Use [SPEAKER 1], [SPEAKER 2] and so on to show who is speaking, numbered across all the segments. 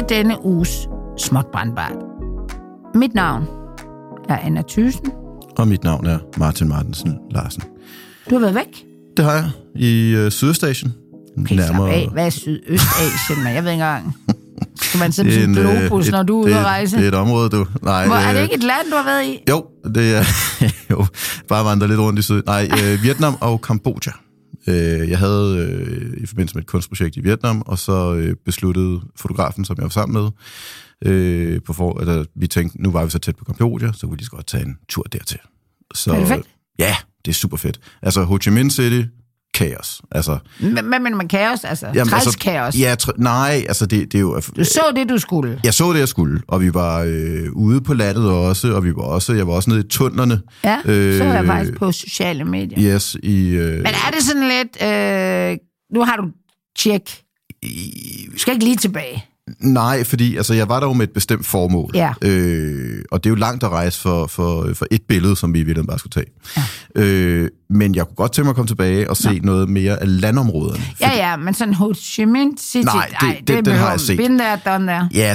[SPEAKER 1] denne uges Småt Brandbart. Mit navn er Anna Thyssen.
[SPEAKER 2] Og mit navn er Martin Martensen Larsen.
[SPEAKER 1] Du har været væk?
[SPEAKER 2] Det har jeg i Sydøstasien.
[SPEAKER 1] Okay, nærmere... Hvad er Sydøstasien? Men jeg ved ikke engang. Skal man sidde på sådan en globus, når du er ude at rejse?
[SPEAKER 2] Det er et område, du. Nej,
[SPEAKER 1] er det ikke et land, du har været i?
[SPEAKER 2] Jo, det er jo bare vandre lidt rundt i syd. Nej, Vietnam og Kambodja. Jeg havde i forbindelse med et kunstprojekt i Vietnam, og så besluttede fotografen, som jeg var sammen med, vi tænkte, nu var vi så tæt på Kambodja, så kunne vi lige så godt tage en tur dertil. Så,
[SPEAKER 1] er det fedt?
[SPEAKER 2] Ja, det er super fedt. Altså Ho Chi Minh City, kaos. Altså,
[SPEAKER 1] hvad mener man kaos? Altså, træls kaos?
[SPEAKER 2] Ja, nej, altså det er jo...
[SPEAKER 1] Du så det, du skulle?
[SPEAKER 2] Jeg så det, jeg skulle, og vi var ude på landet også, og jeg var også nede i tunnelerne.
[SPEAKER 1] Ja, så er jeg faktisk på sociale medier.
[SPEAKER 2] Yes,
[SPEAKER 1] Men er det sådan lidt... nu har du tjek. Du skal ikke lige tilbage.
[SPEAKER 2] Nej, fordi altså, jeg var der jo med et bestemt formål.
[SPEAKER 1] Ja.
[SPEAKER 2] Og det er jo langt at rejse for et billede, som vi i virkeligheden bare skulle tage. Ja. Men jeg kunne godt tænke mig at komme tilbage og se noget mere af landområderne.
[SPEAKER 1] Fordi... Ja, men sådan Ho Chi Minh City...
[SPEAKER 2] Nej, den har jeg set.
[SPEAKER 1] Been there, done there.
[SPEAKER 2] Ja,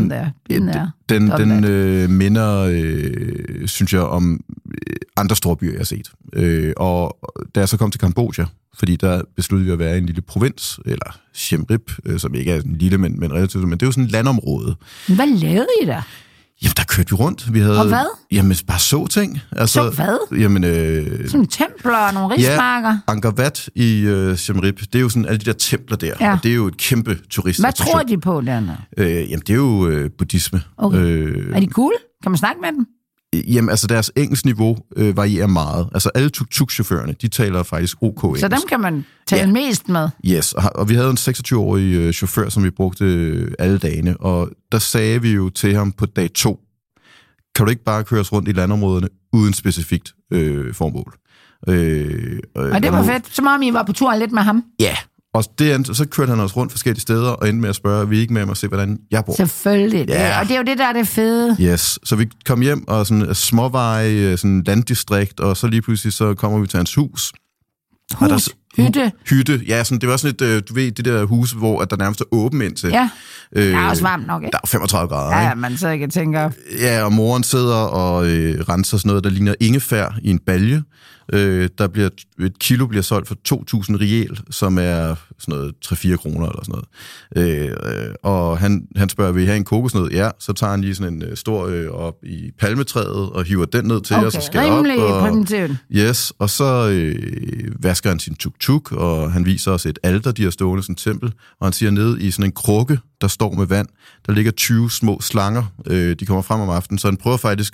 [SPEAKER 2] den minder, synes jeg, om andre store byer, jeg har set. Og da jeg så kom til Kambodja, fordi der besluttede vi at være i en lille provins, eller Siem Reap, som ikke er en lille, men relativt, men det er jo sådan et landområde.
[SPEAKER 1] Hvad lavede I der?
[SPEAKER 2] Jamen, der kørte vi rundt. Vi havde,
[SPEAKER 1] og hvad?
[SPEAKER 2] Jamen, bare så ting. Altså,
[SPEAKER 1] så hvad?
[SPEAKER 2] Jamen,
[SPEAKER 1] sådan templer og nogle rismarker?
[SPEAKER 2] Ja, Angkor Wat i Siem Reap, det er jo sådan alle de der templer der, ja. Og det er jo et kæmpe turist.
[SPEAKER 1] Hvad tror de på dernede?
[SPEAKER 2] Jamen, det er jo buddhisme.
[SPEAKER 1] Okay. Er de cool? Kan man snakke med dem?
[SPEAKER 2] Jamen, altså deres engelskniveau varierer meget. Altså alle tuk-tuk-chaufførerne, de taler faktisk OK engelsk.
[SPEAKER 1] Så dem kan man tale mest med?
[SPEAKER 2] Yes, og vi havde en 26-årig chauffør, som vi brugte alle dagene, og der sagde vi jo til ham på dag 2, kan du ikke bare køre os rundt i landområderne uden specifikt formål?
[SPEAKER 1] Og det var fedt, som om I var på tur lidt med ham?
[SPEAKER 2] Ja, og så kørte han os rundt forskellige steder, og endte med at spørge, vi ikke med ham og se, hvordan jeg bor.
[SPEAKER 1] Selvfølgelig, ja. Og det er jo det, der er det fede.
[SPEAKER 2] Yes, så vi kom hjem og sådan småveje, sådan landdistrikt, og så lige pludselig så kommer vi til hans hus.
[SPEAKER 1] Hytte.
[SPEAKER 2] Hytte, ja, sådan, det var sådan et, du ved, det der hus, hvor der nærmest er åben indtil.
[SPEAKER 1] Ja, det er også varmt nok, ikke?
[SPEAKER 2] Der er 35 grader,
[SPEAKER 1] ja,
[SPEAKER 2] ikke?
[SPEAKER 1] Ja, man så ikke tænker...
[SPEAKER 2] Ja, og moren sidder og renser sådan noget, der ligner ingefær i en balje. Et kilo bliver solgt for 2.000 riel, som er sådan noget 3-4 kroner eller sådan noget. Og han spørger, vil I have en kokosnød? Ja, så tager han lige sådan en stor op i palmetræet og hiver den ned til os og skal op.
[SPEAKER 1] Primitivt.
[SPEAKER 2] Yes, og så vasker han sin tuk-tuk, og han viser os et alter, de har stående sådan et tempel, og han siger ned i sådan en krukke, der står med vand, der ligger 20 små slanger, de kommer frem om aftenen, så han prøver faktisk,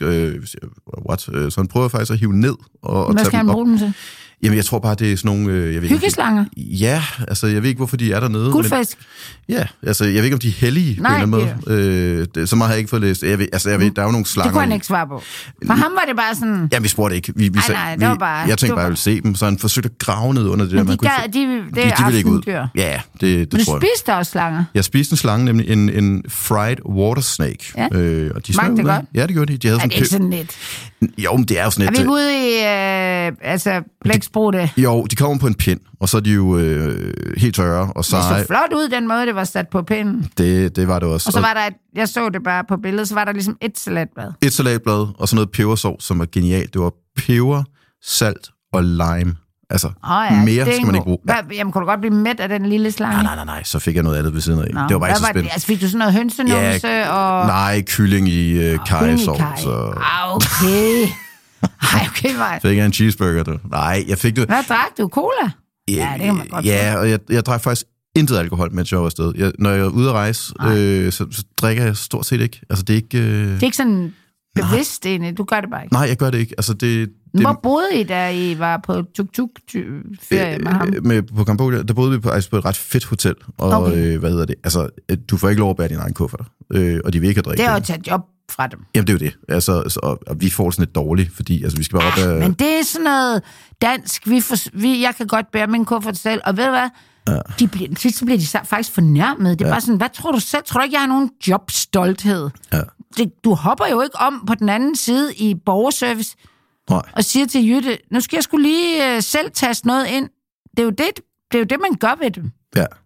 [SPEAKER 2] at hive ned og
[SPEAKER 1] hvad skal han bruge dem til?
[SPEAKER 2] Jamen, jeg tror bare, det er sådan nogle...
[SPEAKER 1] hyggeslanger?
[SPEAKER 2] Ja, altså, jeg ved ikke, hvorfor de er dernede.
[SPEAKER 1] Guldfisk?
[SPEAKER 2] Men, ja, altså, jeg ved ikke, om de er hellige på en eller anden måde. Så meget har jeg ikke fået læst. Jeg ved, der er jo nogle slanger...
[SPEAKER 1] Det kunne han ikke svare på. For ham var det bare sådan...
[SPEAKER 2] Ja, vi spurgte ikke.
[SPEAKER 1] Nej, det var bare...
[SPEAKER 2] Jeg tænkte bare, jeg ville se dem, så han forsøgte at grave ned under det der.
[SPEAKER 1] Men det er
[SPEAKER 2] ville ikke ud.
[SPEAKER 1] Ja,
[SPEAKER 2] det
[SPEAKER 1] men
[SPEAKER 2] tror jeg.
[SPEAKER 1] Du spiste også slanger?
[SPEAKER 2] Jeg spiste en slange, nemlig en fried water snake.
[SPEAKER 1] Ja.
[SPEAKER 2] Og de
[SPEAKER 1] smagte det godt?
[SPEAKER 2] Ja, det gjorde de. De havde
[SPEAKER 1] er det ikke sådan lidt?
[SPEAKER 2] Jo, men det er jo sådan lidt...
[SPEAKER 1] Er vi ikke ude i blæksprutte?
[SPEAKER 2] Jo, de kommer på en pind, og så er de jo helt tørre og seje.
[SPEAKER 1] Det så flot ud, den måde, det var sat på pinden.
[SPEAKER 2] Det var det også.
[SPEAKER 1] Og så var der jeg så det bare på billedet, så var der ligesom et salatblad.
[SPEAKER 2] Et salatblad, og så noget pebersovs, som var genialt. Det var peber, salt og lime. Altså, mere skal man ikke bruge.
[SPEAKER 1] Ja. Jamen, kunne du godt blive mæt af den lille slange?
[SPEAKER 2] Nej, så fik jeg noget andet ved siden af. Det var bare ikke så spændende.
[SPEAKER 1] Altså, fik du sådan noget hønsenumse og...
[SPEAKER 2] Nej, kylling i karrysovs.
[SPEAKER 1] Okay. Ej, okay, vej.
[SPEAKER 2] Fik jeg en cheeseburger, du? Nej, jeg fik det...
[SPEAKER 1] Hvad drak du? Cola? Ja, det kan man godt
[SPEAKER 2] ja, og jeg drak faktisk intet alkohol, mens jeg var afsted. Når jeg er ude at rejse, så drikker jeg stort set ikke. Altså, det er ikke...
[SPEAKER 1] Det er ikke sådan bevidst egentlig, du gør det bare ikke?
[SPEAKER 2] Nej, jeg gør det ikke. Altså,
[SPEAKER 1] hvor boede I, da I var på tuk-tuk-ferie med ham?
[SPEAKER 2] På Kambodja, der boede vi på et ret fedt hotel. Og hvad hedder det? Altså, du får ikke lov at bære din egen kuffert. Og de vil ikke have drikke.
[SPEAKER 1] Det er jo at tage job fra dem.
[SPEAKER 2] Jamen, det er jo det. Altså, og vi får sådan lidt dårligt, fordi altså, vi skal bare op af...
[SPEAKER 1] Men det er sådan noget dansk. Jeg kan godt bære min kuffert selv, og ved du hvad? Ja. Så bliver de faktisk fornærmet. Det er bare sådan, hvad tror du selv? Tror du ikke, jeg har nogen jobstolthed? Ja. Du hopper jo ikke om på den anden side i borgerservice.
[SPEAKER 2] Nej.
[SPEAKER 1] Og siger til Jytte, nu skal jeg skulle lige selv taste noget ind. Det er jo det man gør ved dem.
[SPEAKER 2] Ja.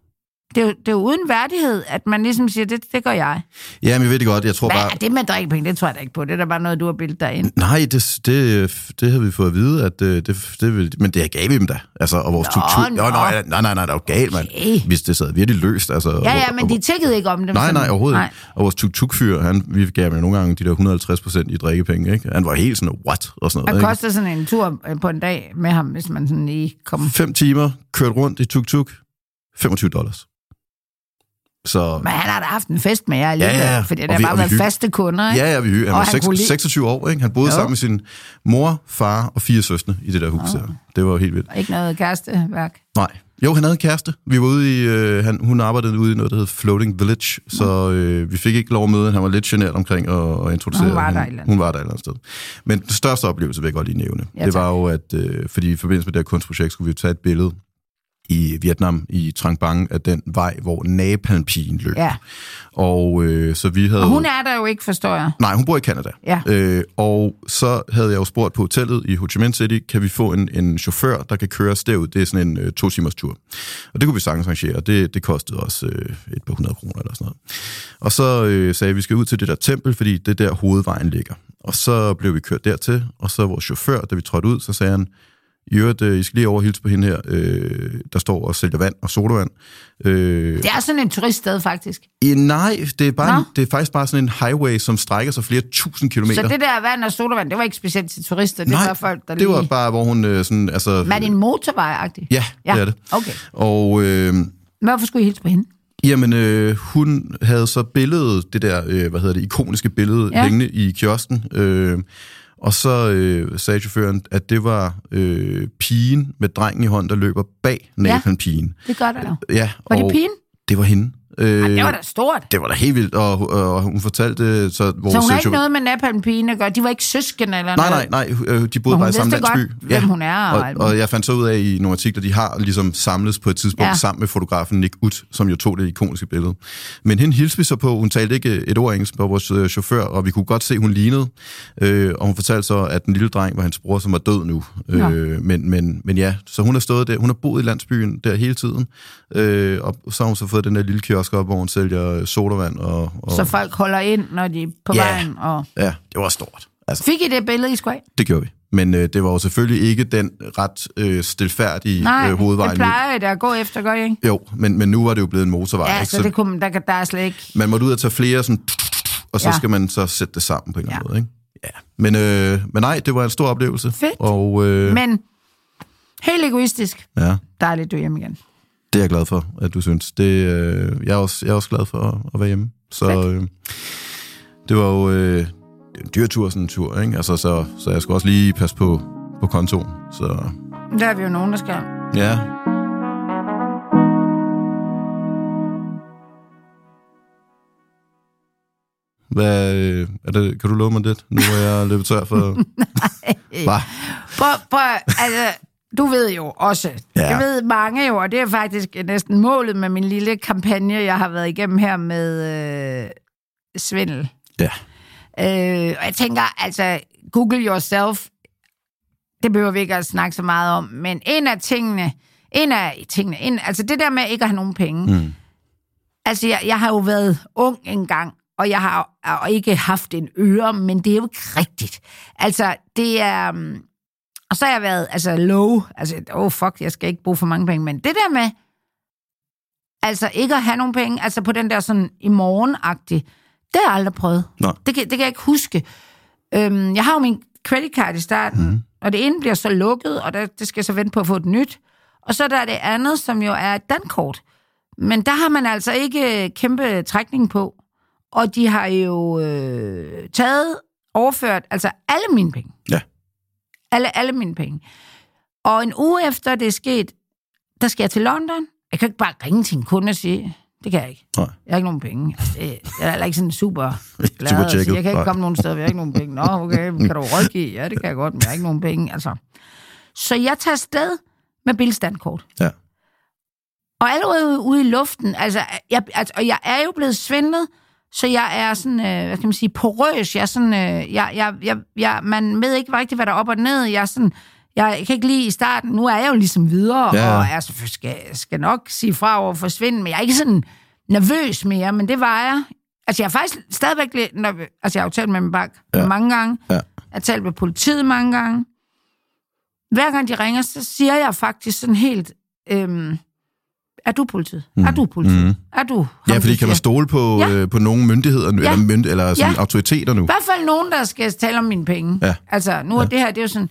[SPEAKER 1] Det er jo uden værdighed, at man ligesom siger, det gør jeg.
[SPEAKER 2] Ja, men jeg ved det godt. Jeg tror bare...
[SPEAKER 1] det med drikkepenge, det tror jeg da ikke på. Det er da bare noget, du har bildet dig ind.
[SPEAKER 2] Nej, det havde vi fået at vide, at men det gav vi dem da. Altså, og vores tuk-tuk... Nej, der var galt, mand. Hvis det sad virkelig løst. Altså,
[SPEAKER 1] ja, men de tækkede ikke om det.
[SPEAKER 2] Nej, overhovedet ikke. Og vores tuk-tuk-fyr, vi gav ham nogle gange de der 150% i drikkepenge, ikke? Han var helt sådan, what? Og sådan noget.
[SPEAKER 1] Hvad koster sådan en tur på en dag med ham, hvis man sådan lige kommer...
[SPEAKER 2] 5 timer, kørt rundt i tuk-tuk, $25. Så...
[SPEAKER 1] Men han har da haft en fest med jer alligevel,
[SPEAKER 2] ja.
[SPEAKER 1] fordi det har bare været faste kunder, ikke?
[SPEAKER 2] Ja, vi han var 26 år, ikke? Han boede sammen med sin mor, far og 4 søstre i det der hus der. Det var helt vildt.
[SPEAKER 1] Ikke noget kæresteværk?
[SPEAKER 2] Nej. Jo, han havde en kæreste. Vi var ude i... hun arbejdede ude i noget, der hed Floating Village, så vi fik ikke lov at møde. Han var lidt genert omkring at introducere. Hun var der et eller andet sted. Men den største oplevelse vil jeg godt lige nævne. Det var jo, at fordi i forbindelse med det her kunstprojekt skulle vi tage et billede i Vietnam, i Trang Bang, af den vej, hvor napalmpigen løb.
[SPEAKER 1] Ja.
[SPEAKER 2] Og så vi havde...
[SPEAKER 1] Og hun er der jo ikke, forstår jeg.
[SPEAKER 2] Nej, hun bor i Canada.
[SPEAKER 1] Ja.
[SPEAKER 2] Og så havde jeg jo spurgt på hotellet i Ho Chi Minh City, kan vi få en chauffør, der kan køre os derud? Det er sådan en 2 timers tur. Og det kunne vi sagtens arrangere. Det kostede os et par 100 kroner eller sådan noget. Og så sagde jeg, vi skal ud til det der tempel, fordi det der hovedvejen ligger. Og så blev vi kørt dertil, og så vores chauffør, da vi trådte ud, så sagde han, I skal lige overhilse på hende her, der står og sælger vand og sodavand.
[SPEAKER 1] Det er sådan en turiststed, faktisk.
[SPEAKER 2] Nej, det er faktisk bare sådan en highway, som strækker sig flere tusind kilometer.
[SPEAKER 1] Så det der vand og sodavand, det var ikke specielt til turister? Det var folk, der
[SPEAKER 2] det var bare, hvor hun sådan... Altså,
[SPEAKER 1] var det en motorvej-agtig?
[SPEAKER 2] Ja, det er det.
[SPEAKER 1] Okay.
[SPEAKER 2] Og...
[SPEAKER 1] hvorfor skulle I hilse på hende?
[SPEAKER 2] Jamen, hun havde så billedet, det der, ikoniske billede, hængende i kiosken, og så sagde chaufføren, at det var pigen med drengen i hånden, der løber bag napalmpigen.
[SPEAKER 1] Det gør der jo.
[SPEAKER 2] Ja,
[SPEAKER 1] var det pigen?
[SPEAKER 2] Det var hende.
[SPEAKER 1] Det var da stort.
[SPEAKER 2] Det var da helt vildt, og hun fortalte... Så
[SPEAKER 1] hun har ikke noget med napalmpigen at gøre? De var ikke søskende eller noget?
[SPEAKER 2] Nej, de boede bare i samme landsby.
[SPEAKER 1] Godt, hvem hun er.
[SPEAKER 2] Og jeg fandt så ud af i nogle artikler, de har ligesom samles på et tidspunkt sammen med fotografen Nick Ut, som jo tog det ikoniske billede. Men hende hilste vi så på, hun talte ikke et ord engelsk på vores chauffør, og vi kunne godt se, hun lignede. Og hun fortalte så, at den lille dreng var hans bror, som var død nu. Men ja, så hun har stået der, hun har boet i landsbyen der hele tiden, og så har hun så fået den der lille kiosk op, hvor hun sælger sodavand. Og
[SPEAKER 1] så folk holder ind, når de er på vejen?
[SPEAKER 2] Ja, det var stort. Altså,
[SPEAKER 1] fik I det billede, I skulle have?
[SPEAKER 2] Det gjorde vi. Men det var jo selvfølgelig ikke den ret stilfærdige hovedvej.
[SPEAKER 1] Nej, det plejer det at gå efter, gør I ikke?
[SPEAKER 2] Jo, men nu var det jo blevet en motorvej.
[SPEAKER 1] Ja, ikke? Så det kunne, der er slet ikke...
[SPEAKER 2] Man måtte ud og tage flere, sådan, og så skal man så sætte det sammen på en eller anden måde. Ikke? Ja. Men nej, det var en stor oplevelse.
[SPEAKER 1] Fedt.
[SPEAKER 2] Og,
[SPEAKER 1] men helt egoistisk. Ja. Dejligt, du er hjemme igen.
[SPEAKER 2] Det er jeg glad for, at du synes. Jeg er også glad for at være hjemme. Så det var jo en dyr tur, sådan en tur, ikke? Altså, så jeg skulle også lige passe på kontoen. Så.
[SPEAKER 1] Der er vi jo nogen, der skal.
[SPEAKER 2] Ja. Kan du love mig det? Nu er jeg løbet tør for...
[SPEAKER 1] Nej. Altså, du ved jo også, jeg ved mange jo, og det er faktisk næsten målet med min lille kampagne, jeg har været igennem her med svindel.
[SPEAKER 2] Ja.
[SPEAKER 1] Og jeg tænker, altså, Google yourself, det behøver vi ikke at snakke så meget om, men en af tingene, altså det der med ikke at have nogen penge. Altså, jeg har jo været ung engang, og jeg har ikke haft en øre, men det er jo ikke rigtigt. Altså, det er... Og så har jeg været, low, jeg skal ikke bruge for mange penge, men det der med, ikke at have nogen penge, på den der sådan i morgen-agtige, det har jeg aldrig prøvet. Det kan jeg ikke huske. Jeg har jo min credit card i starten, og det ene bliver så lukket, og det skal jeg så vente på at få et nyt. Og så der er det andet, som jo er et dankort. Men der har man altså ikke kæmpe trækning på. Og de har jo overført alle mine penge.
[SPEAKER 2] Ja.
[SPEAKER 1] Alle mine penge. Og en uge efter det er sket, der skal jeg til London. Jeg kan ikke bare ringe til en kunde og sige, det kan jeg ikke. Nej. Jeg har ikke nogen penge. Jeg er heller ikke sådan super glad. Jeg kan ikke komme nogen steder, jeg har ikke nogen penge. Nå, okay, kan du rådgive? Ja, det kan jeg godt, men jeg har ikke nogen penge. Så jeg tager afsted med bilstandkort. Ja. Og allerede ude i luften, jeg er jo blevet svindlet, så jeg er sådan, hvad kan man sige, porøs. Jeg er sådan, man ved ikke rigtig, hvad der er op og ned. Jeg kan ikke lide i starten, nu er jeg jo ligesom videre, og jeg skal nok sige fra over forsvinde, men jeg er ikke sådan nervøs mere, men det var jeg. Altså, jeg er faktisk stadigvæk lidt nervøs. Altså, jeg har jo talt med min bank mange gange. Ja. Jeg har talt med politiet mange gange. Hver gang de ringer, så siger jeg faktisk sådan helt, er du politiet? Er du politiet? Er du?
[SPEAKER 2] Ja, fordi kan man stole på nogle myndigheder, eller sådan autoriteter nu?
[SPEAKER 1] I hvert fald nogen, der skal tale om mine penge. Ja. Altså, nu er det her, det er jo sådan...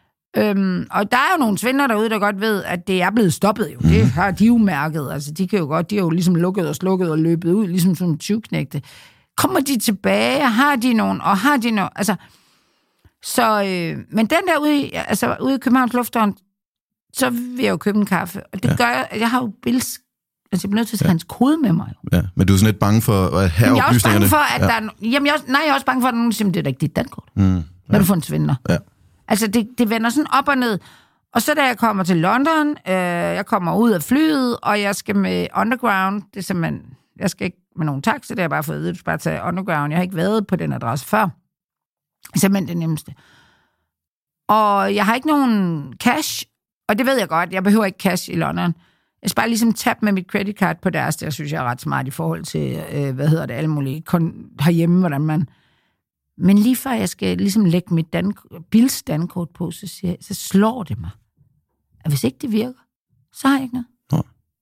[SPEAKER 1] og der er jo nogle svindlere derude, der godt ved, at det er blevet stoppet jo. Det har de jo mærket. Altså, de har jo ligesom lukket og slukket og løbet ud, ligesom sådan en tyvknægte. Kommer de tilbage? Har de nogen? Altså, så, men den der ude i Københavns Lufthavn, så vil jeg jo købe en kaffe. Og det gør jeg har jo Bills... Altså, jeg bliver nødt til at tage hans kode med mig. Jo.
[SPEAKER 2] Ja, men du er sådan lidt bange for at have oplysningerne?
[SPEAKER 1] Jeg er også bange for, at der er... jeg er også bange for, at nogen siger, det er da ikke dit dankort. Når du får en svindler. Ja. Altså, det vender sådan op og ned. Og så da jeg kommer til London, jeg kommer ud af flyet, og jeg skal med Underground. Det er simpelthen... Jeg skal ikke med nogen taxa, det har jeg bare fået at vide. Du skal bare tage Underground. Jeg har ikke været på den adresse før. Det er simpelthen det nemmeste. Og jeg har ikke nogen cash, og det ved jeg godt. Jeg behøver ikke cash i London. Jeg skal bare ligesom tabe med mit credit card på deres. Det synes jeg er ret smart i forhold til, alle mulige herhjemme, hvordan man... Men lige før jeg skal ligesom lægge mit Bills dankort på, så slår det mig, at hvis ikke det virker, så har jeg ikke noget. Ja.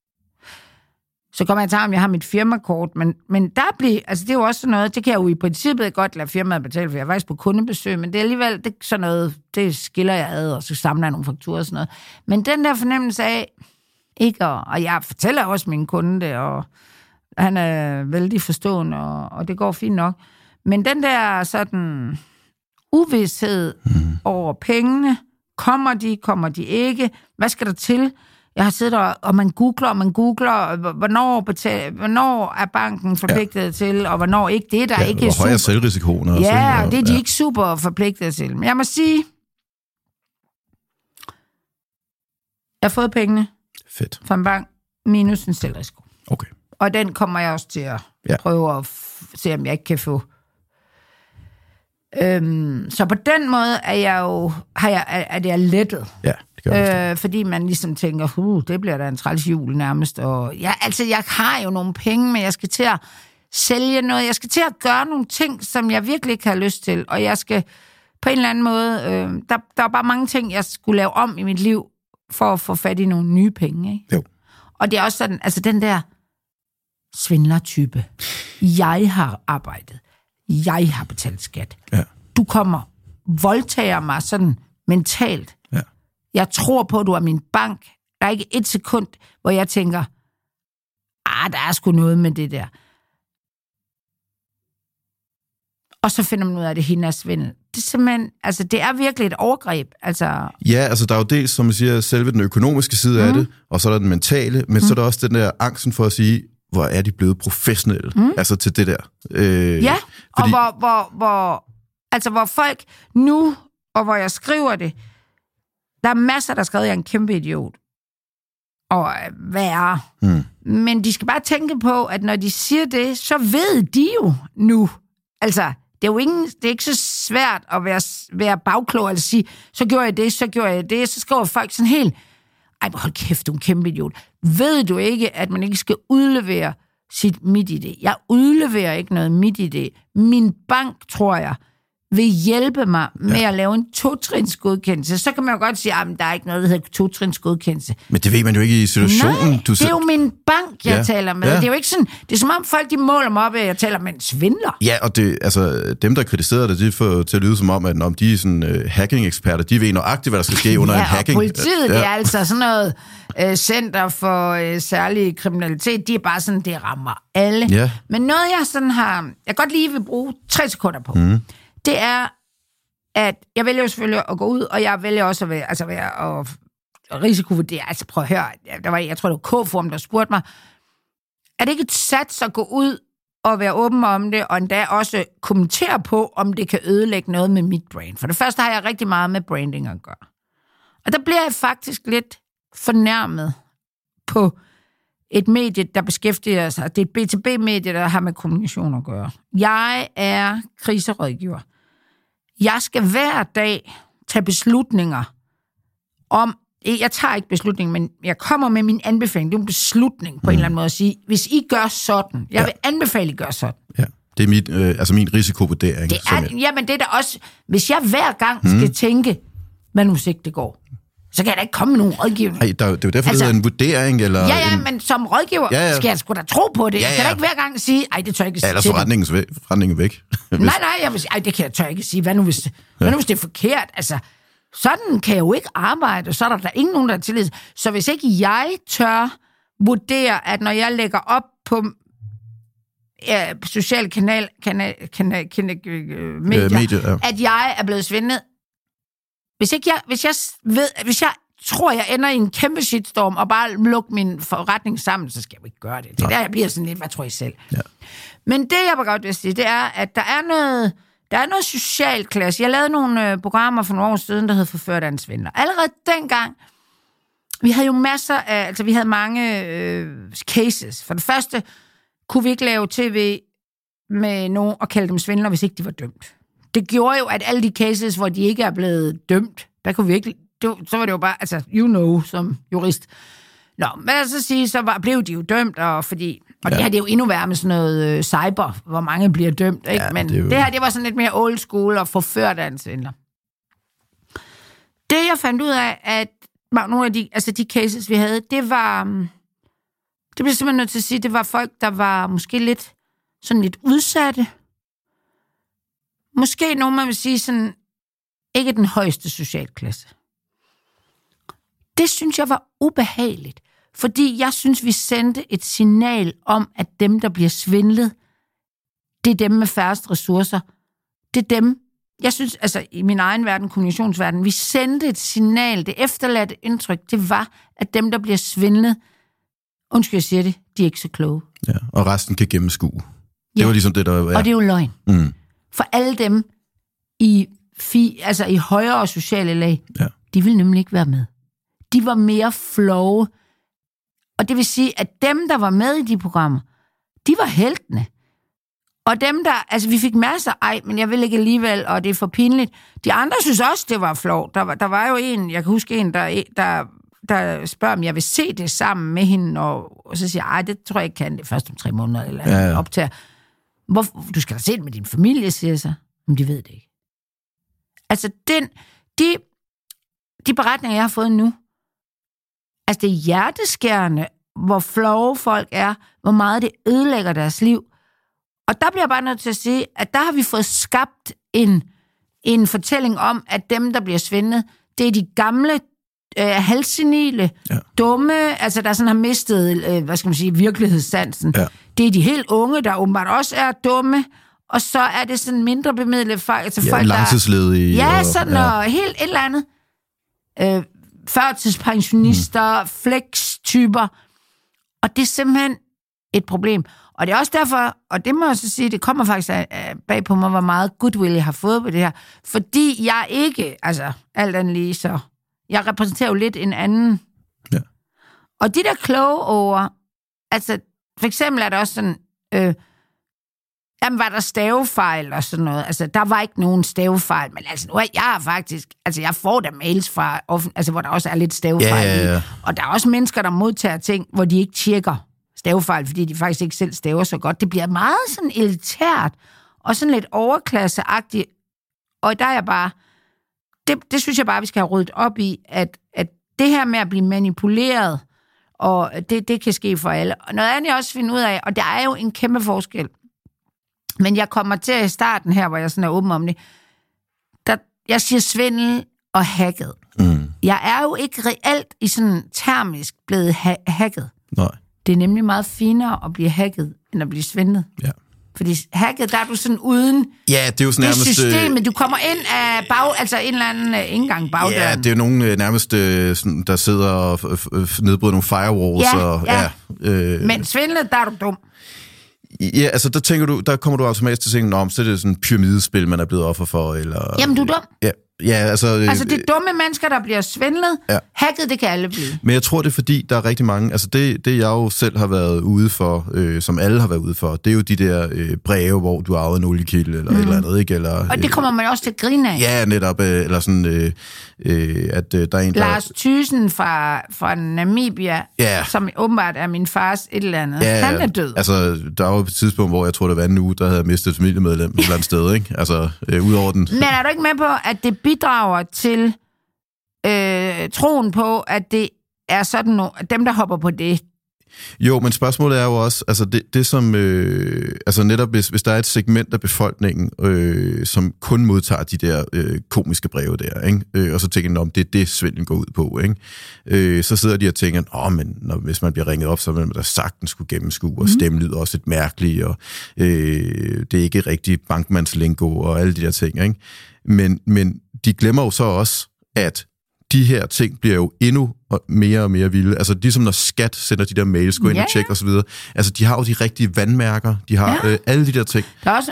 [SPEAKER 1] Så kommer jeg til, om jeg har mit firmakort, men der bliver, altså det er jo også sådan noget, det kan jeg jo i princippet godt lade firmaet betale, for jeg er faktisk på kundebesøg, men det er alligevel, det er sådan noget, det skiller jeg ad, og så samler jeg nogle fakturer og sådan noget. Men den der fornemmelse af, ikke, og jeg fortæller også min kunde det, og han er vældig forstående, og det går fint nok. Men den der sådan uvished over pengene, kommer de ikke, hvad skal der til? Jeg har siddet og man googler, hvornår er banken forpligtet til, og hvornår ikke. Det er der ikke
[SPEAKER 2] super. Hvor høj er selvrisikoen?
[SPEAKER 1] Ja, det er de ikke super forpligtet til. Men jeg må sige, jeg har fået pengene fra en bank minus en selvrisiko.
[SPEAKER 2] Okay.
[SPEAKER 1] Og den kommer jeg også til at prøve at se, om jeg ikke kan få. Så på den måde er jeg lettet. Ja, det gør jeg fordi man ligesom tænker, det bliver da en træls jul nærmest. Og jeg har jo nogle penge, men jeg skal til at sælge noget. Jeg skal til at gøre nogle ting, som jeg virkelig ikke har lyst til. Og jeg skal på en eller anden måde... der er bare mange ting, jeg skulle lave om i mit liv, for at få fat i nogle nye penge. Ikke?
[SPEAKER 2] Jo.
[SPEAKER 1] Og det er også sådan, altså den der svindlertype. Jeg har arbejdet. Jeg har betalt skat. Ja. Du kommer, voldtager mig sådan mentalt. Ja. Jeg tror på, at du er min bank. Der er ikke et sekund, hvor jeg tænker, der er sgu noget med det der. Og så finder man ud af, at det hende er svindel. Det er simpelthen, altså det er virkelig et overgreb. Altså... Ja,
[SPEAKER 2] altså der er jo dels, som man siger, selve den økonomiske side af det, og så er der den mentale, men så er der også den der angsten for at sige, hvor er de blevet professionelle, altså til det der.
[SPEAKER 1] Ja, fordi... og hvor folk nu, og hvor jeg skriver det, der er masser, der har skrevet, at jeg er en kæmpe idiot. Og værre. Men de skal bare tænke på, at når de siger det, så ved de jo nu. Altså, det er ikke så svært at være bagklog, eller sige, så gjorde jeg det, så skriver folk sådan helt, hold kæft, du er en kæmpe idiot. Ved du ikke, at man ikke skal udlevere sit MitID? Jeg udleverer ikke noget MitID. Min bank, tror jeg, vil hjælpe mig med at lave en 2-trinsgodkendelse. Så kan man jo godt sige, at der er ikke noget, der hedder 2-trinsgodkendelse.
[SPEAKER 2] Men det ved man jo ikke i situationen.
[SPEAKER 1] Nej, det er jo min bank, jeg taler med. Ja. Det er jo ikke sådan, det er som om folk, de måler mig op, at jeg taler med en svindler.
[SPEAKER 2] Ja, og det, altså, dem, der kritiserer det, de får til at lyde som om, at når de er sådan hacking-eksperter, de ved nøjagtigt, hvad der skal ske under en hacking.
[SPEAKER 1] Og politiet, det er altså sådan noget center for særlig kriminalitet, de er bare sådan, det rammer alle. Ja. Men noget, jeg godt lige vil bruge 3 sekunder på, det er, at jeg vælger selvfølgelig at gå ud, og jeg vælger også at være og risikovurdere. Altså prøv at høre, jeg tror, det var K-form, der spurgte mig, er det ikke et sats at gå ud og være åben om det, og endda også kommentere på, om det kan ødelægge noget med mit brand? For det første har jeg rigtig meget med branding at gøre. Og der bliver jeg faktisk lidt fornærmet på et medie, der beskæftiger sig. Det er et B2B-medie, der har med kommunikation at gøre. Jeg er kriserådgiver. Jeg skal hver dag tage beslutninger om, jeg tager ikke beslutningen, men jeg kommer med min anbefaling. Det er en beslutning på en eller anden måde at sige, hvis I gør sådan, jeg vil anbefale, I gør sådan.
[SPEAKER 2] Ja. Det er min risikovurdering.
[SPEAKER 1] Jamen det er da også, hvis jeg hver gang skal tænke, hvad nu ikke det går, så kan jeg da ikke komme med nogen rådgivning.
[SPEAKER 2] Nej, det er jo derfor, det er en vurdering. Eller
[SPEAKER 1] men som rådgiver skal jeg sgu da tro på det. Jeg kan da ikke hver gang sige, det tør jeg ikke sige.
[SPEAKER 2] Ellers forretningen væk.
[SPEAKER 1] Nej, jeg vil sige, det kan jeg tør ikke sige. Hvad nu hvis det er forkert? Altså, sådan kan jeg jo ikke arbejde, og så er der ikke nogen, der er tillid. Så hvis ikke jeg tør vurdere, at når jeg lægger op på sociale medier, at jeg er blevet svindlet. Hvis jeg tror, jeg ender i en kæmpe shitstorm, og bare lukker min forretning sammen, så skal jeg jo ikke gøre det. Det der, jeg bliver sådan lidt, hvad tror I selv? Ja. Men det, jeg bare godt vil sige, det er, at der er noget socialklasse. Jeg lavede nogle programmer for nogle år siden, der hed Forført af en svindler. Allerede dengang, vi havde jo masser af, vi havde mange cases. For det første kunne vi ikke lave tv med nogen og kalde dem svindler, hvis ikke de var dømt. Det gjorde jo, at alle de cases, hvor de ikke er blevet dømt, der kunne vi ikke... Så var det jo bare, som jurist. Nå, hvad jeg så sige, blev de jo dømt, og det her, det er jo endnu værre med sådan noget cyber, hvor mange bliver dømt, ikke? Men det her, det var sådan lidt mere old school og forført af en svindler. Det, jeg fandt ud af, at nogle af de cases, vi havde, det blev simpelthen nødt til at sige, det var folk, der var måske lidt udsatte. Måske nogen, man vil sige, sådan, ikke den højeste socialklasse. Det synes jeg var ubehageligt, fordi jeg synes, vi sendte et signal om, at dem, der bliver svindlet, det er dem med færrest ressourcer. Det er dem, jeg synes, i min egen verden, kommunikationsverden, vi sendte et signal, det efterladte indtryk, det var, at dem, der bliver svindlet, undskyld, jeg siger det, de er ikke så kloge.
[SPEAKER 2] Ja, og resten kan gennemskue. Det var ligesom det, der var.
[SPEAKER 1] Og det er jo løgn. Mm. For alle dem i højere sociale lag, de vil nemlig ikke være med. De var mere flowe. Og det vil sige, at dem, der var med i de programmer, de var heltene. Og dem, der... vi fik masser, men jeg vil ikke alligevel, og det er for pinligt. De andre synes også, det var flot. Der var jo en, jeg kan huske en, der spørger, om jeg vil se det sammen med hende, og så siger jeg, det tror jeg ikke kan, det først om 3 måneder, eller optager. Du skal da se det med din familie, siger jeg så. Men de ved det ikke. De beretninger, jeg har fået nu, det er hjerteskærende, hvor flove folk er, hvor meget det ødelægger deres liv. Og der bliver jeg bare nødt til at sige, at der har vi fået skabt en fortælling om, at dem, der bliver svindlet, det er de gamle, halvsenile, dumme, der sådan har mistet, virkelighedssansen. Ja. Det er de helt unge, der åbenbart også er dumme, og så er det sådan mindre bemidlede folk, folk,
[SPEAKER 2] langtidsledige.
[SPEAKER 1] Og helt et eller andet. Førtidspensionister, flex-typer, og det er simpelthen et problem. Og det er også derfor, og det må jeg så sige, det kommer faktisk bag på mig, hvor meget goodwill jeg har fået på det her, fordi jeg ikke, alt andet lige så, jeg repræsenterer jo lidt en anden. Ja. Og de der kloge over, for eksempel er der også sådan, var der stavefejl og sådan noget. Der var ikke nogen stavefejl, men nu jeg har faktisk, jeg får da mails fra, hvor der også er lidt stavefejl. Ja. Og der er også mennesker, der modtager ting, hvor de ikke tjekker stavefejl, fordi de faktisk ikke selv staver så godt. Det bliver meget sådan elitært, og sådan lidt overklasseagtigt. Og der er jeg bare, det synes jeg bare, vi skal have ryddet op i, at det her med at blive manipuleret, og det kan ske for alle. Og noget andet jeg også finder ud af, og der er jo en kæmpe forskel, men jeg kommer til i starten her, hvor jeg sådan er åben om det, jeg siger svindel og hacket. Mm. Jeg er jo ikke reelt i sådan termisk blevet hacket. Nej. Det er nemlig meget finere at blive hacket, end at blive svindlet. Ja. Fordi hacket, der er du sådan uden...
[SPEAKER 2] Ja, det er jo sådan nærmest...
[SPEAKER 1] Det systemet, du kommer ind af en eller anden indgang bagdøren.
[SPEAKER 2] Ja, det er jo nogen nærmest, der sidder og nedbryder nogle firewalls.
[SPEAKER 1] Men svindlet, der er du dum.
[SPEAKER 2] Ja, der kommer du automatisk til at tænke, så er det sådan et pyramidespil, man er blevet offer for, eller...
[SPEAKER 1] Jamen, du er dum.
[SPEAKER 2] Ja, Ja, altså
[SPEAKER 1] det er dumme mennesker, der bliver svindlet. Ja. Hacket, det kan alle blive.
[SPEAKER 2] Men jeg tror, det er fordi, der er rigtig mange... Altså det jeg jo selv har været ude for, som alle har været ude for, det er jo de der breve, hvor du arvede en oliekilde eller et eller andet, ikke? Eller,
[SPEAKER 1] og det kommer man også til at grine af.
[SPEAKER 2] Ja, netop. Eller sådan, at der er en...
[SPEAKER 1] Lars Thyssen fra Namibia, som åbenbart er min fars et eller andet.
[SPEAKER 2] Ja,
[SPEAKER 1] han er død.
[SPEAKER 2] Altså, der var et tidspunkt, hvor jeg tror, det var anden uge, der havde jeg mistet et familiemedlem et eller andet sted, ikke? Altså, udover den...
[SPEAKER 1] Men er du ikke med på, at det bidrager til troen på, at det er sådan noget, dem, der hopper på det?
[SPEAKER 2] Jo, men spørgsmålet er jo også, altså det som, altså netop hvis der er et segment af befolkningen, som kun modtager de der komiske breve der, ikke? Og så tænker de, om det er det, svindlen går ud på, ikke? Så sidder de og tænker, men hvis man bliver ringet op, så vil man da sagtens skulle gennemskue, og stemme lyder også et mærkeligt, og det er ikke rigtig bankmandslingo, og alle de der ting, ikke? Men de glemmer jo så også, at de her ting bliver jo endnu mere og mere vilde. Altså ligesom når Skat sender de der mails, gå ind og tjek og så videre. Altså de har jo de rigtige vandmærker, de har alle de der ting.
[SPEAKER 1] Der er også,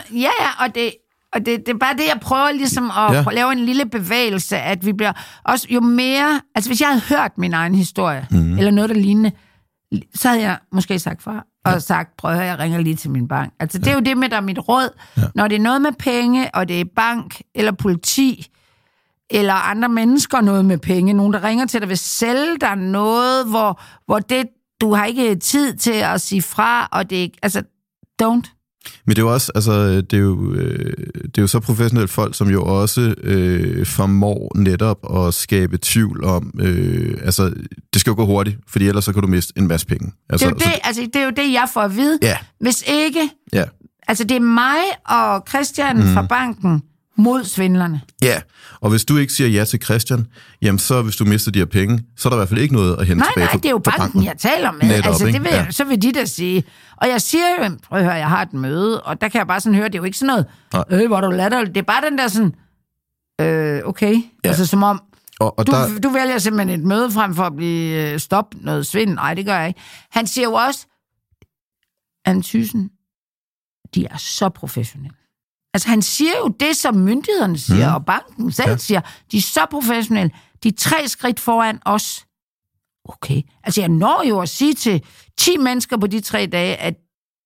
[SPEAKER 1] og det er bare det, jeg prøver ligesom at lave en lille bevægelse, at vi bliver også jo mere... Altså hvis jeg havde hørt min egen historie, eller noget der lignende, så havde jeg måske sagt fra, og sagt, prøv at høre, jeg ringer lige til min bank. Altså det er jo det med, der er mit råd. Når det er noget med penge, og det er bank eller politi, eller andre mennesker noget med penge, nogen der ringer til dig, vil sælge dig noget, hvor det, du har ikke tid til at sige fra, og det ikke, altså, don't.
[SPEAKER 2] Men det er jo også, altså, det er jo så professionelle folk, som jo også formår netop at skabe tvivl om, altså, det skal jo gå hurtigt, fordi ellers så kan du miste en masse penge. Altså,
[SPEAKER 1] det er jo det, jeg får at vide.
[SPEAKER 2] Ja.
[SPEAKER 1] Hvis ikke, altså, det er mig og Christian fra banken, mod svindlerne.
[SPEAKER 2] Ja, og hvis du ikke siger ja til Christian, jamen så hvis du mister de her penge, så er der i hvert fald ikke noget at hente tilbage.
[SPEAKER 1] Nej, det er jo banken, jeg taler med. Netop, altså, det vil, så vil de da sige. Og jeg siger jo, prøv at høre, jeg har et møde, og der kan jeg bare sådan høre, det er jo ikke sådan noget, hvor du latterligt. Det er bare den der sådan, okay. Ja. Altså som om, du vælger simpelthen et møde frem for at blive stoppet noget svindel. Nej, det gør jeg ikke. Han siger jo også, Anne Thyssen, de er så professionelle. Altså, han siger jo det, som myndighederne siger, og banken selv siger. De er så professionelle. De er 3 skridt foran os. Okay. Altså, jeg når jo at sige til 10 mennesker på de 3 dage, at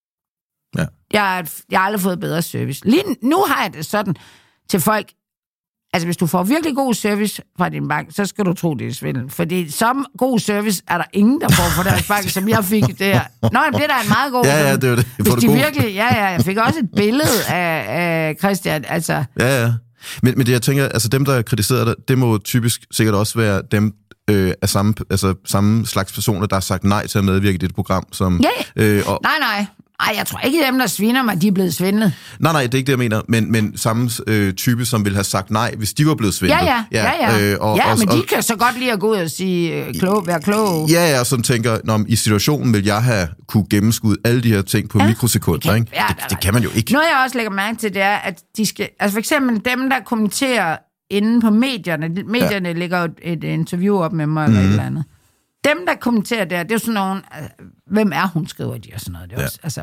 [SPEAKER 1] jeg har aldrig fået bedre service. Lige nu har jeg det sådan til folk. Altså, hvis du får virkelig god service fra din bank, så skal du tro, det er svindel. Fordi som god service er der ingen, der får fra deres bank, som jeg fik der. Nå, det er da en meget god...
[SPEAKER 2] Ja, det er det.
[SPEAKER 1] Hvis de virkelig... jeg fik også et billede af Christian, altså...
[SPEAKER 2] Ja. Men det, jeg tænker, altså dem, der kritiserer dig, det må typisk sikkert også være dem af samme slags personer, der har sagt nej til at medvirke i det program, som...
[SPEAKER 1] Nej. Ej, jeg tror ikke, dem, der sviner mig, de er blevet svindlet.
[SPEAKER 2] Nej, det er ikke det, jeg mener. Men samme type, som ville have sagt nej, hvis de var blevet svindlet.
[SPEAKER 1] Ja, men de kan så godt lide at gå ud og sige, være klog.
[SPEAKER 2] Ja, som tænker, i situationen vil jeg have kunne gennemskue alle de her ting på mikrosekunder. Ikke? Det kan man jo ikke.
[SPEAKER 1] Noget, jeg også lægger mærke til, det er, at de skal... Altså for eksempel dem, der kommenterer inde på medierne. Medierne lægger jo et interview op med mig eller et eller andet. Dem, der kommenterer der, det er jo sådan nogen... Hvem er hun, skriver de og sådan noget. Det er også, altså...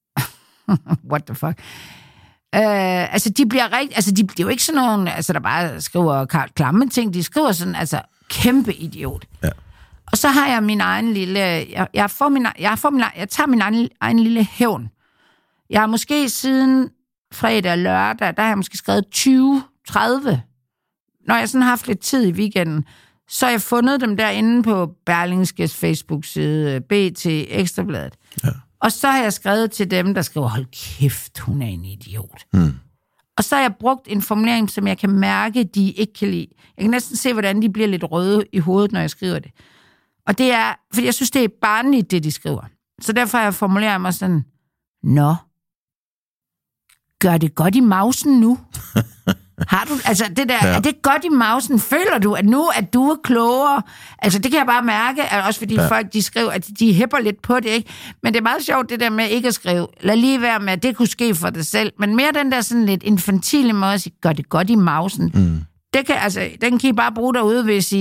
[SPEAKER 1] What the fuck? Altså, de bliver rigtig... Altså, de er jo ikke sådan nogen, altså, der bare skriver klamme ting. De skriver sådan, altså, kæmpe idiot. Ja. Og så har jeg min egen lille... Jeg tager min egen lille hævn. Jeg har måske siden fredag og lørdag, der har jeg måske skrevet 20-30. Når jeg sådan har haft lidt tid i weekenden, så har jeg fundet dem derinde på Berlingskes Facebook-side, BT, Ekstrabladet. Ja. Og så har jeg skrevet til dem, der skriver, hold kæft, hun er en idiot. Og så har jeg brugt en formulering, som jeg kan mærke, de ikke kan lide. Jeg kan næsten se, hvordan de bliver lidt røde i hovedet, når jeg skriver det. Og det er, fordi jeg synes, det er barnligt, det de skriver. Så derfor har jeg formuleret mig sådan, gør det godt i mausen nu? Har du, altså det der, er det godt i mausen? Føler du, at nu at du er klogere? Altså det kan jeg bare mærke, også fordi folk, de skriver, at de hæpper lidt på det, ikke? Men det er meget sjovt, det der med ikke at skrive, lad lige være med, at det kunne ske for dig selv, men mere den der sådan lidt infantile måde at sige, gør det godt i mausen. Det kan, altså, den kan I bare bruge derude,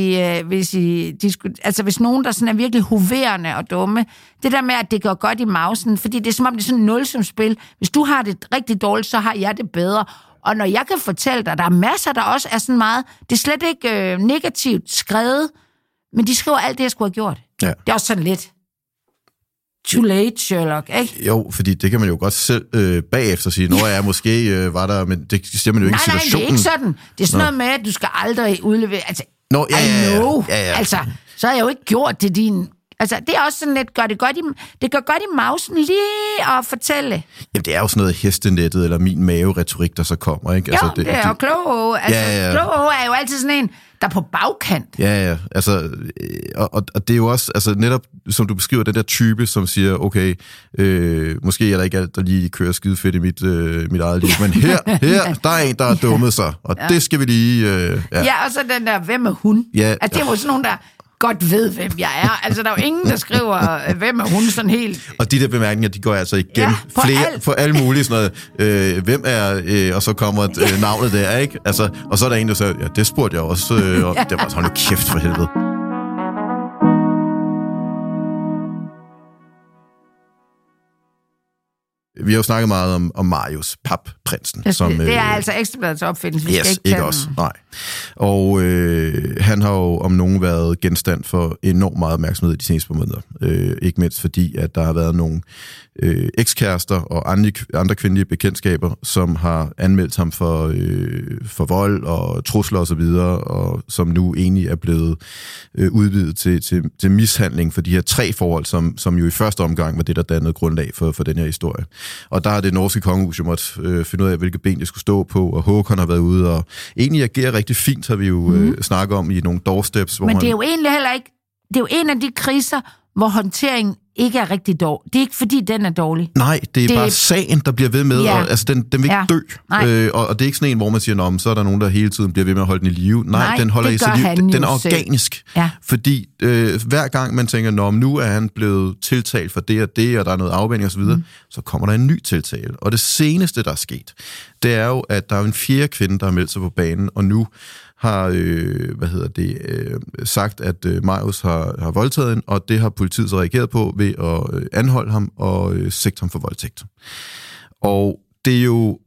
[SPEAKER 1] hvis nogen, der sådan er virkelig hoverende og dumme. Det der med, at det går godt i mausen, fordi det er som om, det er sådan et nulsumsspil. Hvis du har det rigtig dårligt, så har jeg det bedre. Og når jeg kan fortælle dig, der er masser, der også er sådan meget, det er slet ikke negativt skrevet, men de skriver alt det, jeg skulle have gjort.
[SPEAKER 2] Ja.
[SPEAKER 1] Det er også sådan lidt too late, Sherlock, ikke?
[SPEAKER 2] Jo, fordi det kan man jo godt selv bagefter sige, når jeg måske var der, men det siger man jo ikke i situationen.
[SPEAKER 1] Nej, det er ikke sådan. Det er sådan noget med, at du skal aldrig udlevere, altså, altså, så har jeg jo ikke gjort det din... Altså, det er også sådan lidt, det gør godt i mausen lige at fortælle.
[SPEAKER 2] Jamen, det er jo sådan noget hestenettet, eller min mave-retorik, der så kommer, ikke?
[SPEAKER 1] Jo, altså, det er jo kloge. Altså, kloge er jo altid sådan en, der er på bagkant.
[SPEAKER 2] Ja, altså, og det er jo også, altså netop, som du beskriver, den der type, som siger, okay, måske er der ikke alt, der lige kører skide fedt i mit eget liv, men her, der er en, der er dummet sig, og det skal vi lige...
[SPEAKER 1] Ja, og så den der, hvem er hun?
[SPEAKER 2] Ja,
[SPEAKER 1] altså, det er jo sådan nogen, der godt ved, hvem jeg er. Altså, der er jo ingen, der skriver, hvem er hun sådan helt...
[SPEAKER 2] Og de der bemærkninger, de går altså igen for alle mulige sådan noget. Hvem er... og så kommer navnet der, ikke? Altså, og så er der en, der siger, ja, det spurgte jeg også. Og det var sådan, jo kæft for helvede. Vi har jo snakket meget om Marius, papprinsen.
[SPEAKER 1] Det er altså Ekstrabladets opfindelse.
[SPEAKER 2] Yes, ikke også. Nej. Og han har jo om nogen været genstand for enormt meget opmærksomhed de seneste måneder. Ikke mindst fordi, at der har været nogle ekskærester og andre kvindelige bekendtskaber, som har anmeldt ham for vold og trusler osv., og som nu egentlig er blevet udvidet til mishandling for de her 3 forhold, som jo i første omgang var det, der dannede grundlag for den her historie. Og der har det norske kongehus jo måtte finde ud af, hvilke ben det skulle stå på, og Håkon har været ude og egentlig agerer rigtig fint, har vi jo snakket om i nogle doorsteps.
[SPEAKER 1] Men det er jo egentlig heller ikke, det er jo en af de kriser, hvor håndteringen ikke er rigtig dårlig. Det er ikke, fordi den er dårlig.
[SPEAKER 2] Nej, det er bare sagen, der bliver ved med, og altså, den vil ikke dø. Og det er ikke sådan en, hvor man siger, så er der nogen, der hele tiden bliver ved med at holde den i live. Nej, den holder i sit liv. Den er organisk. Ja. Fordi hver gang man tænker, nu er han blevet tiltalt for det, og der er noget afvending osv., så kommer der en ny tiltale. Og det seneste, der er sket, det er jo, at der er en 4. kvinde, der har meldt sig på banen, og nu har sagt, at Marius har voldtaget hende, og det har politiet så reageret på ved at anholde ham og sigte ham for voldtægt. Og det er jo...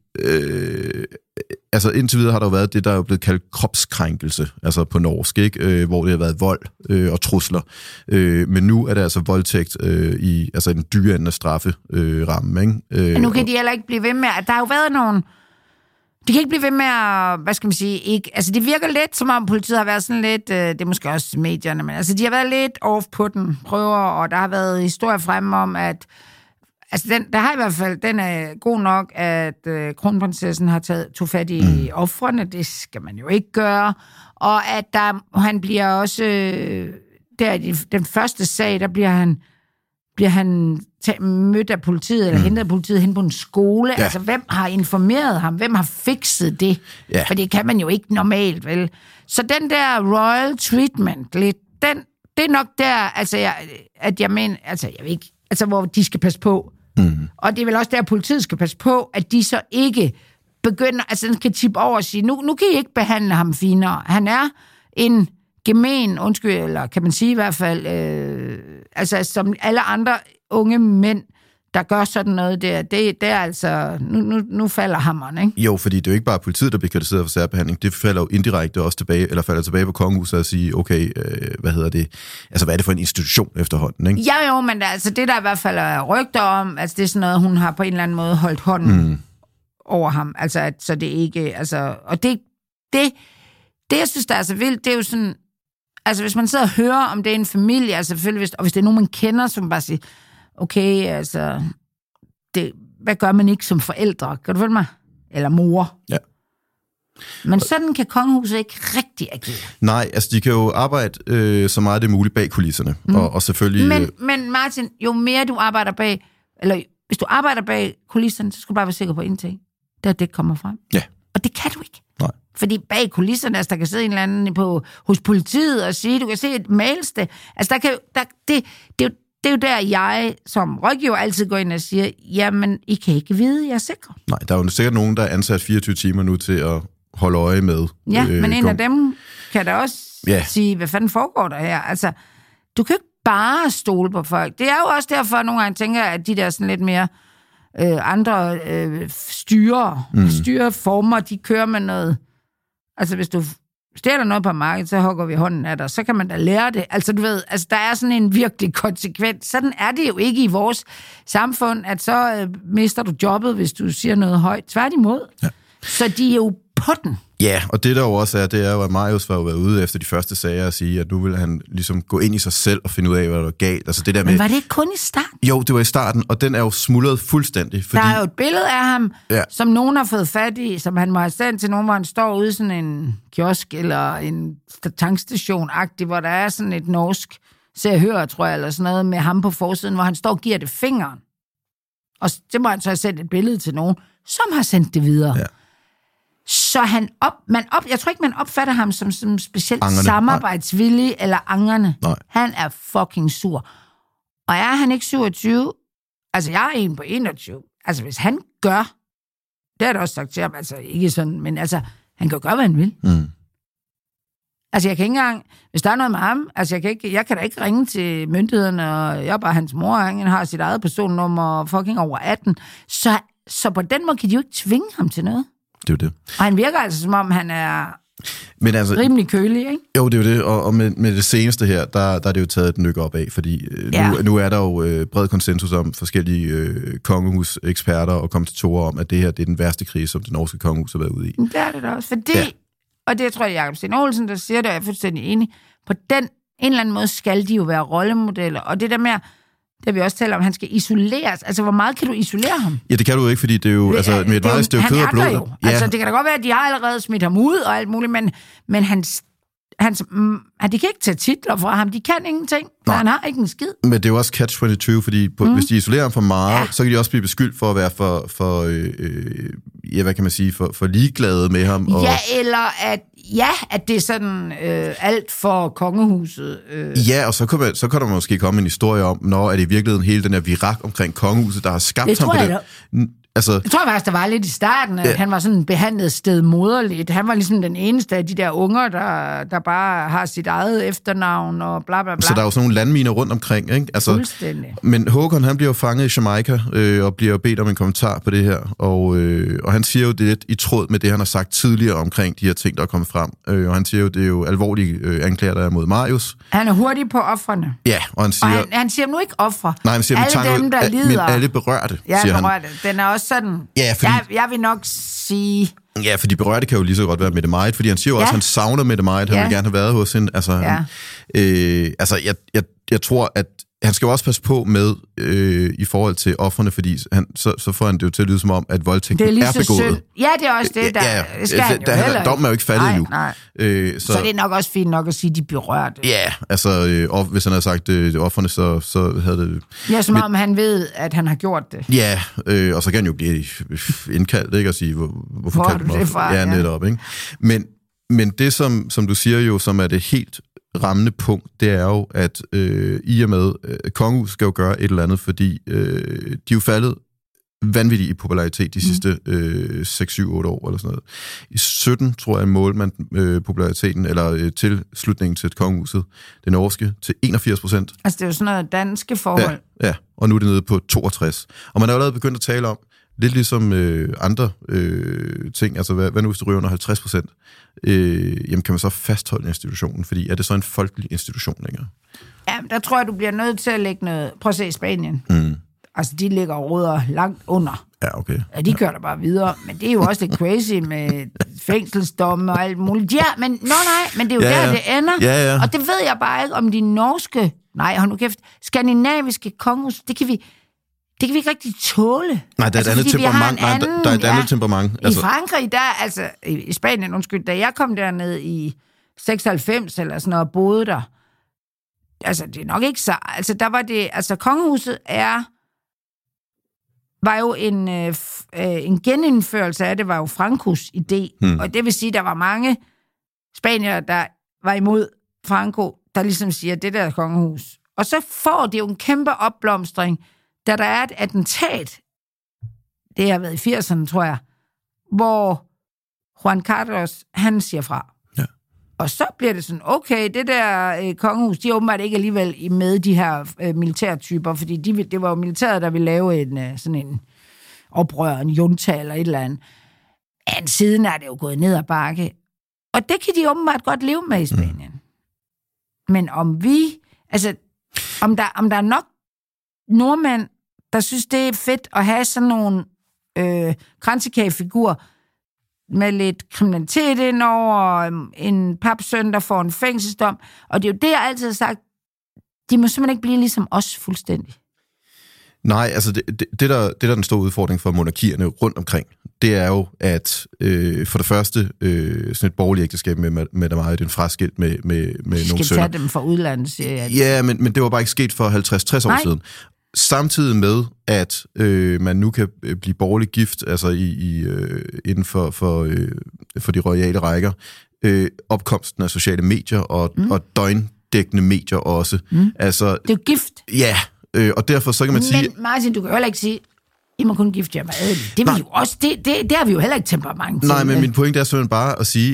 [SPEAKER 2] altså indtil videre har der jo været det, der er jo blevet kaldt kropskrænkelse, altså på norsk, ikke? Hvor det har været vold og trusler. Men nu er det altså voldtægt i altså en dyre af strafferamme, ikke?
[SPEAKER 1] Men nu kan de heller ikke blive ved med, at der har jo været nogle... De kan ikke blive ved med at, hvad skal man sige, ikke... Altså, det virker lidt, som om politiet har været sådan lidt... det er måske også medierne, men altså, de har været lidt off på den, prøver, og der har været historier fremme om, at... Altså, der har i hvert fald... Den er god nok, at kronprinsessen har tog fat i ofrene. Det skal man jo ikke gøre. Og at han bliver også... der i den første sag, der bliver han mødt af politiet, eller hentet af politiet hen på en skole. Ja. Altså, hvem har informeret ham? Hvem har fikset det? Ja. For det kan man jo ikke normalt, vel? Så den der royal treatment, det er nok der, altså, jeg mener, altså, jeg ved ikke, altså, hvor de skal passe på. Og det er vel også der, politiet skal passe på, at de så ikke begynder, altså, den kan tippe over og sige, nu kan I ikke behandle ham finere. Han er en gemen, eller kan man sige i hvert fald, altså som alle andre unge mænd, der gør sådan noget der, det er altså, nu falder hammeren, ikke?
[SPEAKER 2] Jo, fordi det er jo ikke bare politiet, der bliver kritiseret for særbehandling, det falder jo indirekte også tilbage på kongehuset og sige, okay, hvad er det for en institution efterhånden, ikke?
[SPEAKER 1] Ja, men altså det der i hvert fald er rygter om, altså det er sådan noget, hun har på en eller anden måde holdt hånden over ham, altså så det ikke, altså, og det jeg synes, der er så vildt, det er jo sådan, altså hvis man sidder og hører, om det er en familie, altså selvfølgelig, og hvis det er nogen, man kender, som bare siger, okay, altså, hvad gør man ikke som forældre? Kan du følge mig? Eller mor?
[SPEAKER 2] Ja.
[SPEAKER 1] Men sådan kan kongehuset ikke rigtig agere.
[SPEAKER 2] Nej, altså de kan jo arbejde så meget det er muligt bag kulisserne, og selvfølgelig...
[SPEAKER 1] Men Martin, jo mere du arbejder bag, eller hvis du arbejder bag kulisserne, så skal du bare være sikker på en ting, det kommer frem. Ja. Og det kan du ikke. Nej. Fordi bag kulisserne, altså der kan sidde en eller anden hos politiet og sige, du kan se et mailsted. Altså det er jo der, jeg som rådgiver altid går ind og siger, jamen, I kan ikke vide, jeg er sikker.
[SPEAKER 2] Nej, der er jo sikkert nogen, der er ansat 24 timer nu til at holde øje med.
[SPEAKER 1] Ja, men en af dem kan da også sige, hvad fanden foregår der her? Altså, du kan ikke bare stole på folk. Det er jo også derfor, at nogle gange tænker, at de der sådan lidt mere andre styreformer, de kører med noget. Altså, hvis du stjæler noget på markedet, så hugger vi hånden af dig. Så kan man da lære det. Altså, du ved, der er sådan en virkelig konsekvens. Sådan er det jo ikke i vores samfund, at så mister du jobbet, hvis du siger noget højt. Tværtimod. Ja. Så de er jo på den.
[SPEAKER 2] Ja, og det der jo også er, det er jo, at Marius var jo været ude efter de første sager og sige, at nu vil han ligesom gå ind i sig selv og finde ud af, hvad der var galt. Altså det der med,
[SPEAKER 1] men var det ikke kun i starten?
[SPEAKER 2] Jo, det var i starten, og den er jo smuldret fuldstændig. Fordi...
[SPEAKER 1] Der er jo et billede af ham, som nogen har fået fat i, som han må have sendt til nogen, hvor han står ude i sådan en kiosk eller en tankstation-agtig, hvor der er sådan et norsk Se-og-Hør, tror jeg, eller sådan noget, med ham på forsiden, hvor han står og giver det fingeren. Og det må han så have sendt et billede til nogen, som har sendt det videre. Ja. Så jeg tror ikke, man opfatter ham som specielt angerne. Samarbejdsvillig eller angerne. Nej. Han er fucking sur. Og er han ikke 27? Altså, jeg er en på 21. Altså, hvis han gør, det har jeg også sagt til ham, altså ikke sådan, men altså, han kan gøre, hvad han vil. Mm. Altså, jeg kan ikke engang, hvis der er noget med ham, altså, jeg kan da ikke ringe til myndighederne, og jeg er bare hans mor, han har sit eget personnummer, fucking over 18. Så på den måde kan de jo ikke tvinge ham til noget.
[SPEAKER 2] Det er jo det.
[SPEAKER 1] Og han virker altså, som om han er rimelig kølig, ikke?
[SPEAKER 2] Jo, det er jo det. Og med det seneste her, der er det jo taget et nyk op af, fordi nu er der jo bred konsensus om forskellige kongehuseksperter og kommentatorer om, at det her det er den værste krise, som det norske kongehus har været ude i.
[SPEAKER 1] Det er det da også, fordi, og det tror jeg, Jakob Sten Olsen, der siger det, og jeg er fuldstændig enig, på en eller anden måde skal de jo være rollemodeller, og det der med, det vi også taler om, han skal isoleres. Altså, hvor meget kan du isolere ham? Ja,
[SPEAKER 2] det kan du ikke, fordi det er jo, altså, med et meget stykke kød og blod.
[SPEAKER 1] Jo. Ja. Altså, det kan da godt være, at de har allerede smidt ham ud og alt muligt, men de kan ikke tage titler fra ham. De kan ingenting, for han har ikke en skid.
[SPEAKER 2] Men det er jo også catch-22, fordi hvis de isolerer ham for meget, så kan de også blive beskyldt for at være hvad kan man sige, for ligeglade med ham. Og...
[SPEAKER 1] Ja, eller at det er sådan alt for kongehuset.
[SPEAKER 2] Ja, og så kan der måske komme en historie om, når er det i virkeligheden hele den her virak omkring kongehuset, der har skabt ham på det. Altså,
[SPEAKER 1] jeg tror faktisk, der var lidt i starten, at han var sådan behandlet stedmoderligt. Han var ligesom den eneste af de der unger, der bare har sit eget efternavn og bla bla bla.
[SPEAKER 2] Så der er jo sådan nogle landminer rundt omkring, ikke? Altså,
[SPEAKER 1] fuldstændig.
[SPEAKER 2] Men Håkon, han bliver jo fanget i Jamaica og bliver bedt om en kommentar på det her. Og han siger jo det lidt i tråd med det, han har sagt tidligere omkring de her ting, der er kommet frem. Og han siger jo, det er jo alvorlige anklager, der er mod Marius.
[SPEAKER 1] Han er hurtig på ofrene.
[SPEAKER 2] Ja, og han siger...
[SPEAKER 1] Og han siger nu ikke ofre.
[SPEAKER 2] Nej, han siger,
[SPEAKER 1] alle dem, der lider.
[SPEAKER 2] Men alle berørte, siger han.
[SPEAKER 1] Den er også sådan...
[SPEAKER 2] Ja, fordi...
[SPEAKER 1] jeg vil nok sige...
[SPEAKER 2] Ja, for de berørte kan jo lige så godt være Mette Marit, fordi han siger jo også, at han savner Mette Marit. Han vil gerne have været hos hende. Altså, jeg tror, at han skal jo også passe på med i forhold til ofrene, fordi så får han det jo til at lyde som om, at voldtægten er begået.
[SPEAKER 1] Synd. Ja, det er også det, der skal han jo heller ikke.
[SPEAKER 2] Dommen er jo ikke faldet endnu.
[SPEAKER 1] Så det er nok også fint nok at sige, de berørte.
[SPEAKER 2] Ja, altså, hvis han havde sagt ofrene, så havde det...
[SPEAKER 1] Ja, som om han ved, at han har gjort det.
[SPEAKER 2] Ja, og så kan han jo blive indkaldt, ikke? Og sige, hvorfor kaldte du mig offer? Ja, netop, ikke? Men det, som du siger jo, som er det helt rammende punkt, det er jo, at i og med, kongehuset skal jo gøre et eller andet, fordi de er jo faldet vanvittigt i popularitet de sidste 6-7-8 år, eller sådan noget. I 17, tror jeg, målte man populariteten, eller tilslutningen til kongehuset, det norske, til 81%. Altså,
[SPEAKER 1] det er jo sådan noget danske forhold.
[SPEAKER 2] Ja, og nu er det nede på 62. Og man er jo allerede begyndt at tale om, lidt ligesom andre ting, altså hvad nu hvis du ryger under 50%, jamen kan man så fastholde institutionen, fordi er det så en folkelig institution længere?
[SPEAKER 1] Ja, der tror jeg, du bliver nødt til at lægge noget... Prøv at se i Spanien. Mm. Altså, de ligger og råder langt under.
[SPEAKER 2] Ja, okay.
[SPEAKER 1] Ja, de kører der bare videre. Men det er jo også lidt crazy med fængselsdomme og alt muligt. Ja, men men det er jo der, det ender.
[SPEAKER 2] Ja.
[SPEAKER 1] Og det ved jeg bare ikke, om de norske... Nej, hold nu kæft. Skandinaviske kongehus, det kan vi ikke rigtig tåle.
[SPEAKER 2] Nej, der er et andet temperament. Der er et andet temperament.
[SPEAKER 1] Altså. I Frankrig, i Spanien, da jeg kom derned i 96 eller sådan noget, og boede der, altså det er nok ikke så, altså der var det, altså kongehuset var jo en genindførelse af det, var jo Francos idé, og det vil sige, der var mange spaniere, der var imod Franco, der ligesom siger, det der kongehus. Og så får det jo en kæmpe opblomstring, da der er et attentat, det har været i 80'erne, tror jeg, hvor Juan Carlos, han siger fra. Ja. Og så bliver det sådan, okay, det der kongehus, de er åbenbart ikke alligevel med de her militærtyper, fordi det var jo militæret, der ville lave sådan en oprør, en junta eller et eller andet. Men siden er det jo gået ned ad bakke. Og det kan de åbenbart godt leve med i Spanien. Men om der er nok nordmænd, der synes, det er fedt at have sådan nogle kransekagefigurer med lidt kriminalitet indover, en papsøn, der får en fængselsdom. Og det er jo det, jeg altid har sagt, de må simpelthen ikke blive ligesom os fuldstændig.
[SPEAKER 2] Nej, altså det der er den store udfordring for monarkierne rundt omkring, det er jo, at for det første, sådan et borgerligt ægteskab med der meget, det er en fraskilt med nogle sønner.
[SPEAKER 1] Skal tage dem fra udlandet, siger jeg.
[SPEAKER 2] Ja, men det var bare ikke sket for 50-60 år siden. Samtidig med, at man nu kan blive borgerligt gift, altså inden for de royale rækker, opkomsten af sociale medier og døgndækkende medier også. Altså,
[SPEAKER 1] det er jo gift.
[SPEAKER 2] Ja, og derfor så kan man sige...
[SPEAKER 1] Men Martin, du kan jo heller ikke sige, I må kun gifte jer med adelig. Det, jo også, det har vi jo heller ikke temperament til.
[SPEAKER 2] Nej, men min pointe er simpelthen bare at sige,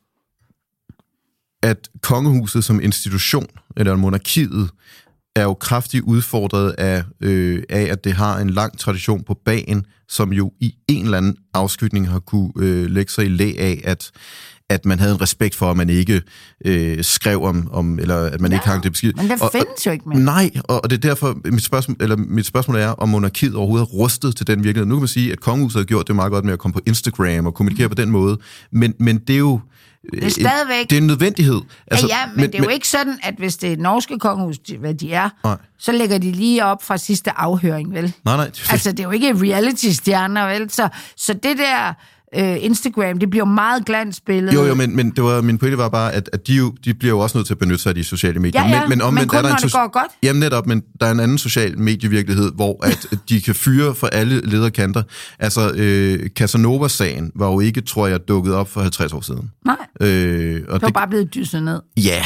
[SPEAKER 2] at kongehuset som institution, eller monarkiet, er jo kraftigt udfordret af, at det har en lang tradition på bagen, som jo i en eller anden afskygning har kunne lægge sig i læ af, at man havde en respekt for, at man ikke skrev om eller at man ikke hang det beskidt.
[SPEAKER 1] Men det findes jo ikke mere.
[SPEAKER 2] Nej, og det er derfor, mit spørgsmål er, om monarkiet overhovedet er rustet til den virkelighed. Nu kan man sige, at kongehuset har gjort det meget godt med at komme på Instagram og kommunikere på den måde, men det er jo...
[SPEAKER 1] Det er stadigvæk...
[SPEAKER 2] Det er en nødvendighed.
[SPEAKER 1] Altså, men det er jo ikke sådan, at hvis det er norske kongehus, hvad de er, så lægger de lige op fra sidste afhøring, vel?
[SPEAKER 2] Nej.
[SPEAKER 1] Altså, det er jo ikke reality-stjerner, vel? Så det der Instagram, det bliver jo meget glansbillede.
[SPEAKER 2] Jo, men det var, min pointe var bare, at de bliver jo også nødt til at benytte sig af de sociale medier.
[SPEAKER 1] Ja, men kun når det går godt.
[SPEAKER 2] Jamen netop, men der er en anden social medievirkelighed, hvor at de kan fyre for alle lederkanter. Altså, Casanova-sagen var jo ikke, tror jeg, dukket op for 50 år siden.
[SPEAKER 1] Nej, det var bare blevet dysset ned.
[SPEAKER 2] Ja,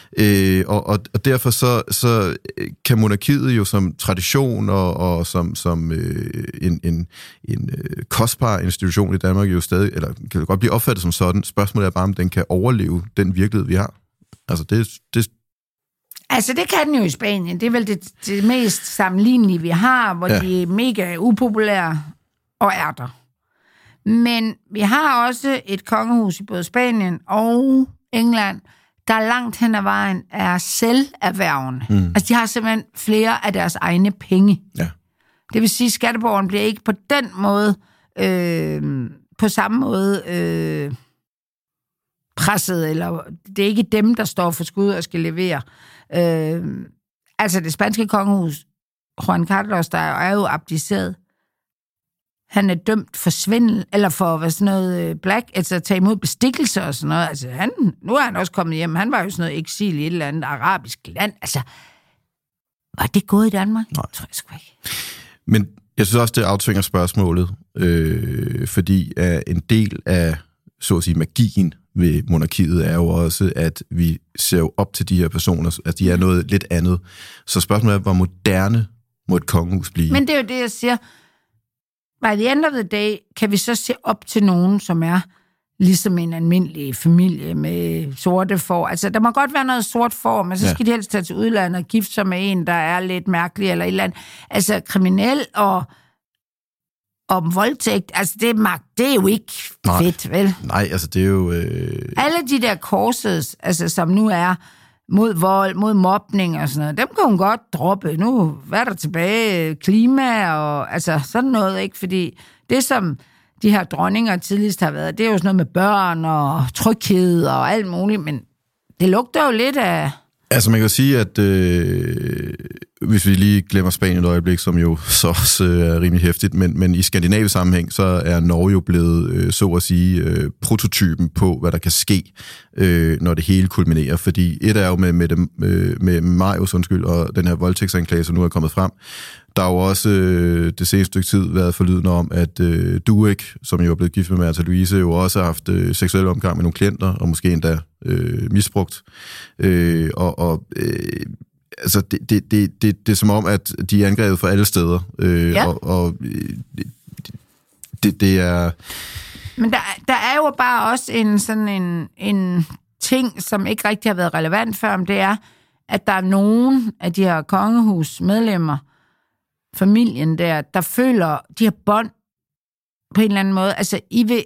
[SPEAKER 2] og derfor så kan monarkiet jo som tradition og som en kostbar institution i Danmark jo stadig, eller kan det godt blive opfattet som sådan. Spørgsmålet er bare, om den kan overleve den virkelighed, vi har. Altså,
[SPEAKER 1] Altså, det kan den jo i Spanien. Det er vel det mest sammenlignelige, vi har, hvor de er mega upopulære og er der. Men vi har også et kongehus i både Spanien og England, der langt hen ad vejen er selverhvervende. Altså, de har simpelthen flere af deres egne penge.
[SPEAKER 2] Ja.
[SPEAKER 1] Det vil sige, at skatteborgeren bliver ikke på den måde, på samme måde presset, eller det er ikke dem, der står for skud og skal levere. Altså, det spanske kongehus, Juan Carlos, der er jo abdiceret. Han er dømt for svindel, eller for sådan noget altså at tage imod bestikkelse og sådan noget. Altså, nu er han også kommet hjem. Han var jo sådan noget eksil i et eller andet arabisk land. Altså, var det gået i Danmark?
[SPEAKER 2] Nej.
[SPEAKER 1] Tror jeg sgu ikke.
[SPEAKER 2] Men jeg synes også, det aftvinger spørgsmålet, fordi en del af, så at sige, magien ved monarkiet er jo også, at vi ser jo op til de her personer, at de er noget lidt andet. Så spørgsmålet er, hvor moderne må et kongehus blive?
[SPEAKER 1] Men det er jo det, jeg siger. By the end of the day, kan vi så se op til nogen, som er ligesom en almindelig familie med sorte får. Altså, der må godt være noget sort får, men så skal de helst tage til udlandet og gifte sig med en, der er lidt mærkelig eller et eller andet. Altså, kriminel og voldtægt, altså det er jo ikke fedt, vel?
[SPEAKER 2] Nej, altså det er jo...
[SPEAKER 1] Alle de der courses, altså som nu er mod vold, mod mobning og sådan noget, dem kan hun godt droppe. Nu, hvad er der tilbage? Klima og altså sådan noget, ikke? Fordi det, som de her dronninger tidligst har været, det er jo sådan noget med børn og tryghed og alt muligt, men det lugter jo lidt af...
[SPEAKER 2] Altså man kan sige, at hvis vi lige glemmer Spanien et øjeblik, som jo så også er rimelig hæftigt, men i skandinavisk sammenhæng, så er Norge jo blevet, så at sige, prototypen på, hvad der kan ske, når det hele kulminerer. Fordi et er jo med Marius, og den her voldtægtsanklage, som nu er kommet frem. Der har jo også det seneste stykke tid været forlydende om, at Duek, som jo er blevet gift med Märtha Louise, jo også har haft seksuel omgang med nogle klienter, og måske endda misbrugt. Altså, det er som om, at de er angrebet fra alle steder. Det er...
[SPEAKER 1] Men der er jo bare også en ting, som ikke rigtig har været relevant før, om det er, at der er nogen af de her kongehusmedlemmer, familien der føler de her bånd på en eller anden måde. Altså,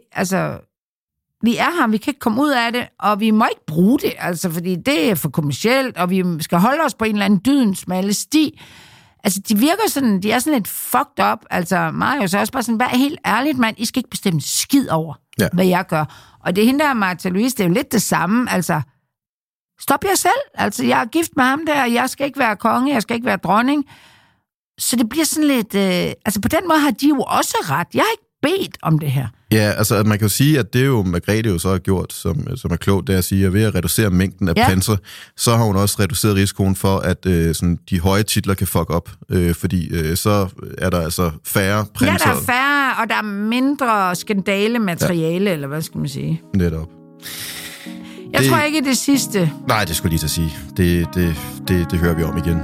[SPEAKER 1] vi er her, vi kan ikke komme ud af det, og vi må ikke bruge det, altså, fordi det er for kommercielt, og vi skal holde os på en eller anden dydens smalle sti. Altså, de virker sådan, de er sådan lidt fucked up, altså, Mario, så også bare sådan, vær helt ærligt, mand, I skal ikke bestemme skid over, hvad jeg gør. Og det hende der, Martha Louise, det er jo lidt det samme, altså, stop jer selv, altså, jeg er gift med ham der, jeg skal ikke være konge, jeg skal ikke være dronning. Så det bliver sådan lidt, altså, på den måde har de jo også ret. Jeg har ikke bedt om det her.
[SPEAKER 2] Ja, altså man kan jo sige, at det er jo Margrethe jo så har gjort, som er klogt, det er at sige, at ved at reducere mængden af prinser, så har hun også reduceret risikoen for, at sådan, de høje titler kan fuck op, fordi så er der altså færre prinser.
[SPEAKER 1] Ja, der er færre, og der er mindre skandalemateriale, eller hvad skal man sige?
[SPEAKER 2] Netop.
[SPEAKER 1] Jeg tror ikke, det sidste.
[SPEAKER 2] Nej, det skulle jeg lige til at sige. Det hører vi om igen.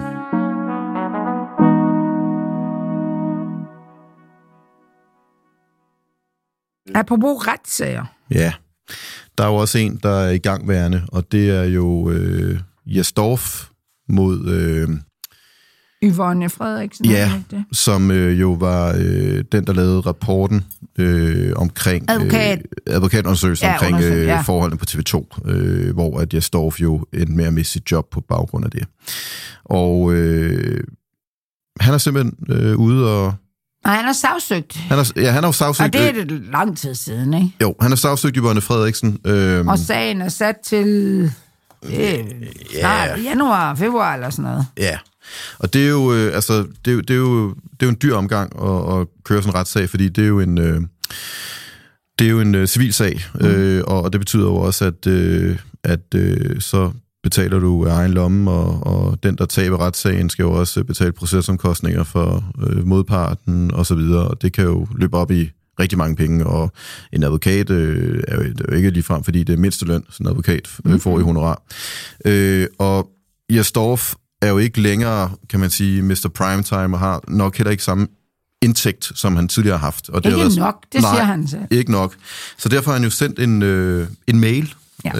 [SPEAKER 1] Apropos retssager.
[SPEAKER 2] Ja, der er jo også en, der er i gangværende, og det er jo Jastorf mod
[SPEAKER 1] Yvonne Frederiksen.
[SPEAKER 2] Ja, som jo var den, der lavede rapporten omkring advokatundersøgelsen omkring forholdene på TV2, hvor at Jastorf jo endte med at miste sit job på baggrund af det. Og han er simpelthen ude og...
[SPEAKER 1] Nej, han er sagsøgt.
[SPEAKER 2] Han er sagsøgt.
[SPEAKER 1] Og det er det lang tid siden, ikke?
[SPEAKER 2] Jo, han er sagsøgt Yvonne Frederiksen.
[SPEAKER 1] Og sagen er sat til januar, februar eller sådan noget.
[SPEAKER 2] Ja, og det er jo, det er jo en dyr omgang at køre sådan en retssag, fordi det er jo en civil sag, og det betyder jo også, at så betaler du af egen lomme, og den, der taber retssagen, skal jo også betale procesomkostninger for modparten og så videre, og det kan jo løbe op i rigtig mange penge, og en advokat er jo ikke ligefrem, fordi det er mindsteløn, så en advokat får i honorar. Og Jastorf er jo ikke længere, kan man sige, Mr. Primetime, og har nok heller ikke samme indtægt, som han tidligere har haft. Og det
[SPEAKER 1] ikke nok, det siger han selv.
[SPEAKER 2] Ikke nok. Så derfor har han jo sendt en mail,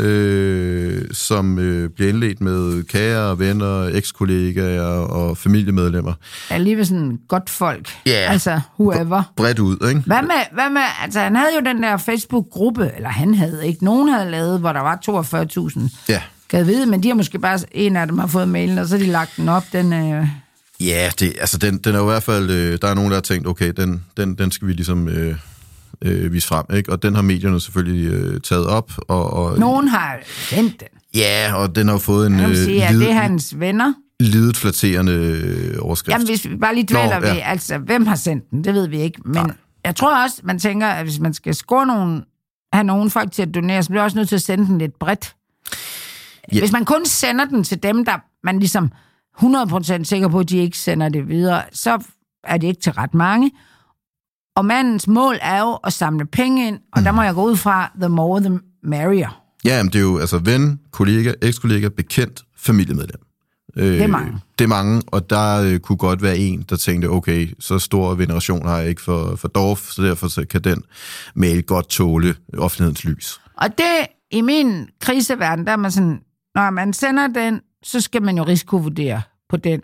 [SPEAKER 2] som bliver indledt med kære, venner, ekskollegaer og familiemedlemmer.
[SPEAKER 1] Ja, lige ved sådan godt folk. Altså, whoever.
[SPEAKER 2] Bredt ud, ikke?
[SPEAKER 1] Hvad med, altså han havde jo den der Facebook-gruppe, eller han havde ikke, nogen havde lavet, hvor der var 42.000.
[SPEAKER 2] Ja.
[SPEAKER 1] Kan vide, men de har måske bare, en af dem har fået mailen, og så har de lagt den op, den...
[SPEAKER 2] Ja, den er jo i hvert fald, der er nogen, der har tænkt, okay, den skal vi ligesom... vise frem, ikke? Og den har medierne selvfølgelig taget op. Og
[SPEAKER 1] nogen har sendt den.
[SPEAKER 2] Ja, og den har jo fået en...
[SPEAKER 1] det er hans venner.
[SPEAKER 2] Lidet flatterende overskrift.
[SPEAKER 1] Jamen, hvis vi bare lige dvæler ved, altså, hvem har sendt den, det ved vi ikke. Men jeg tror også, man tænker, at hvis man skal have nogen folk til at donere, så bliver man også nødt til at sende den lidt bredt. Ja. Hvis man kun sender den til dem, der man ligesom 100% sikker på, at de ikke sender det videre, så er det ikke til ret mange. Og mandens mål er jo at samle penge ind, og der må jeg gå ud fra, the more the merrier.
[SPEAKER 2] Ja, men det er jo altså ven, kollega, ekskollega, bekendt, familiemedlem.
[SPEAKER 1] Det er mange.
[SPEAKER 2] Det er mange, og der kunne godt være en, der tænkte, okay, så stor veneration har jeg ikke for Dorf, så derfor kan den mail godt tåle offentlighedens lys. Og
[SPEAKER 1] det, i min kriseverden, der er man sådan, når man sender den, så skal man jo risikovurdere på den.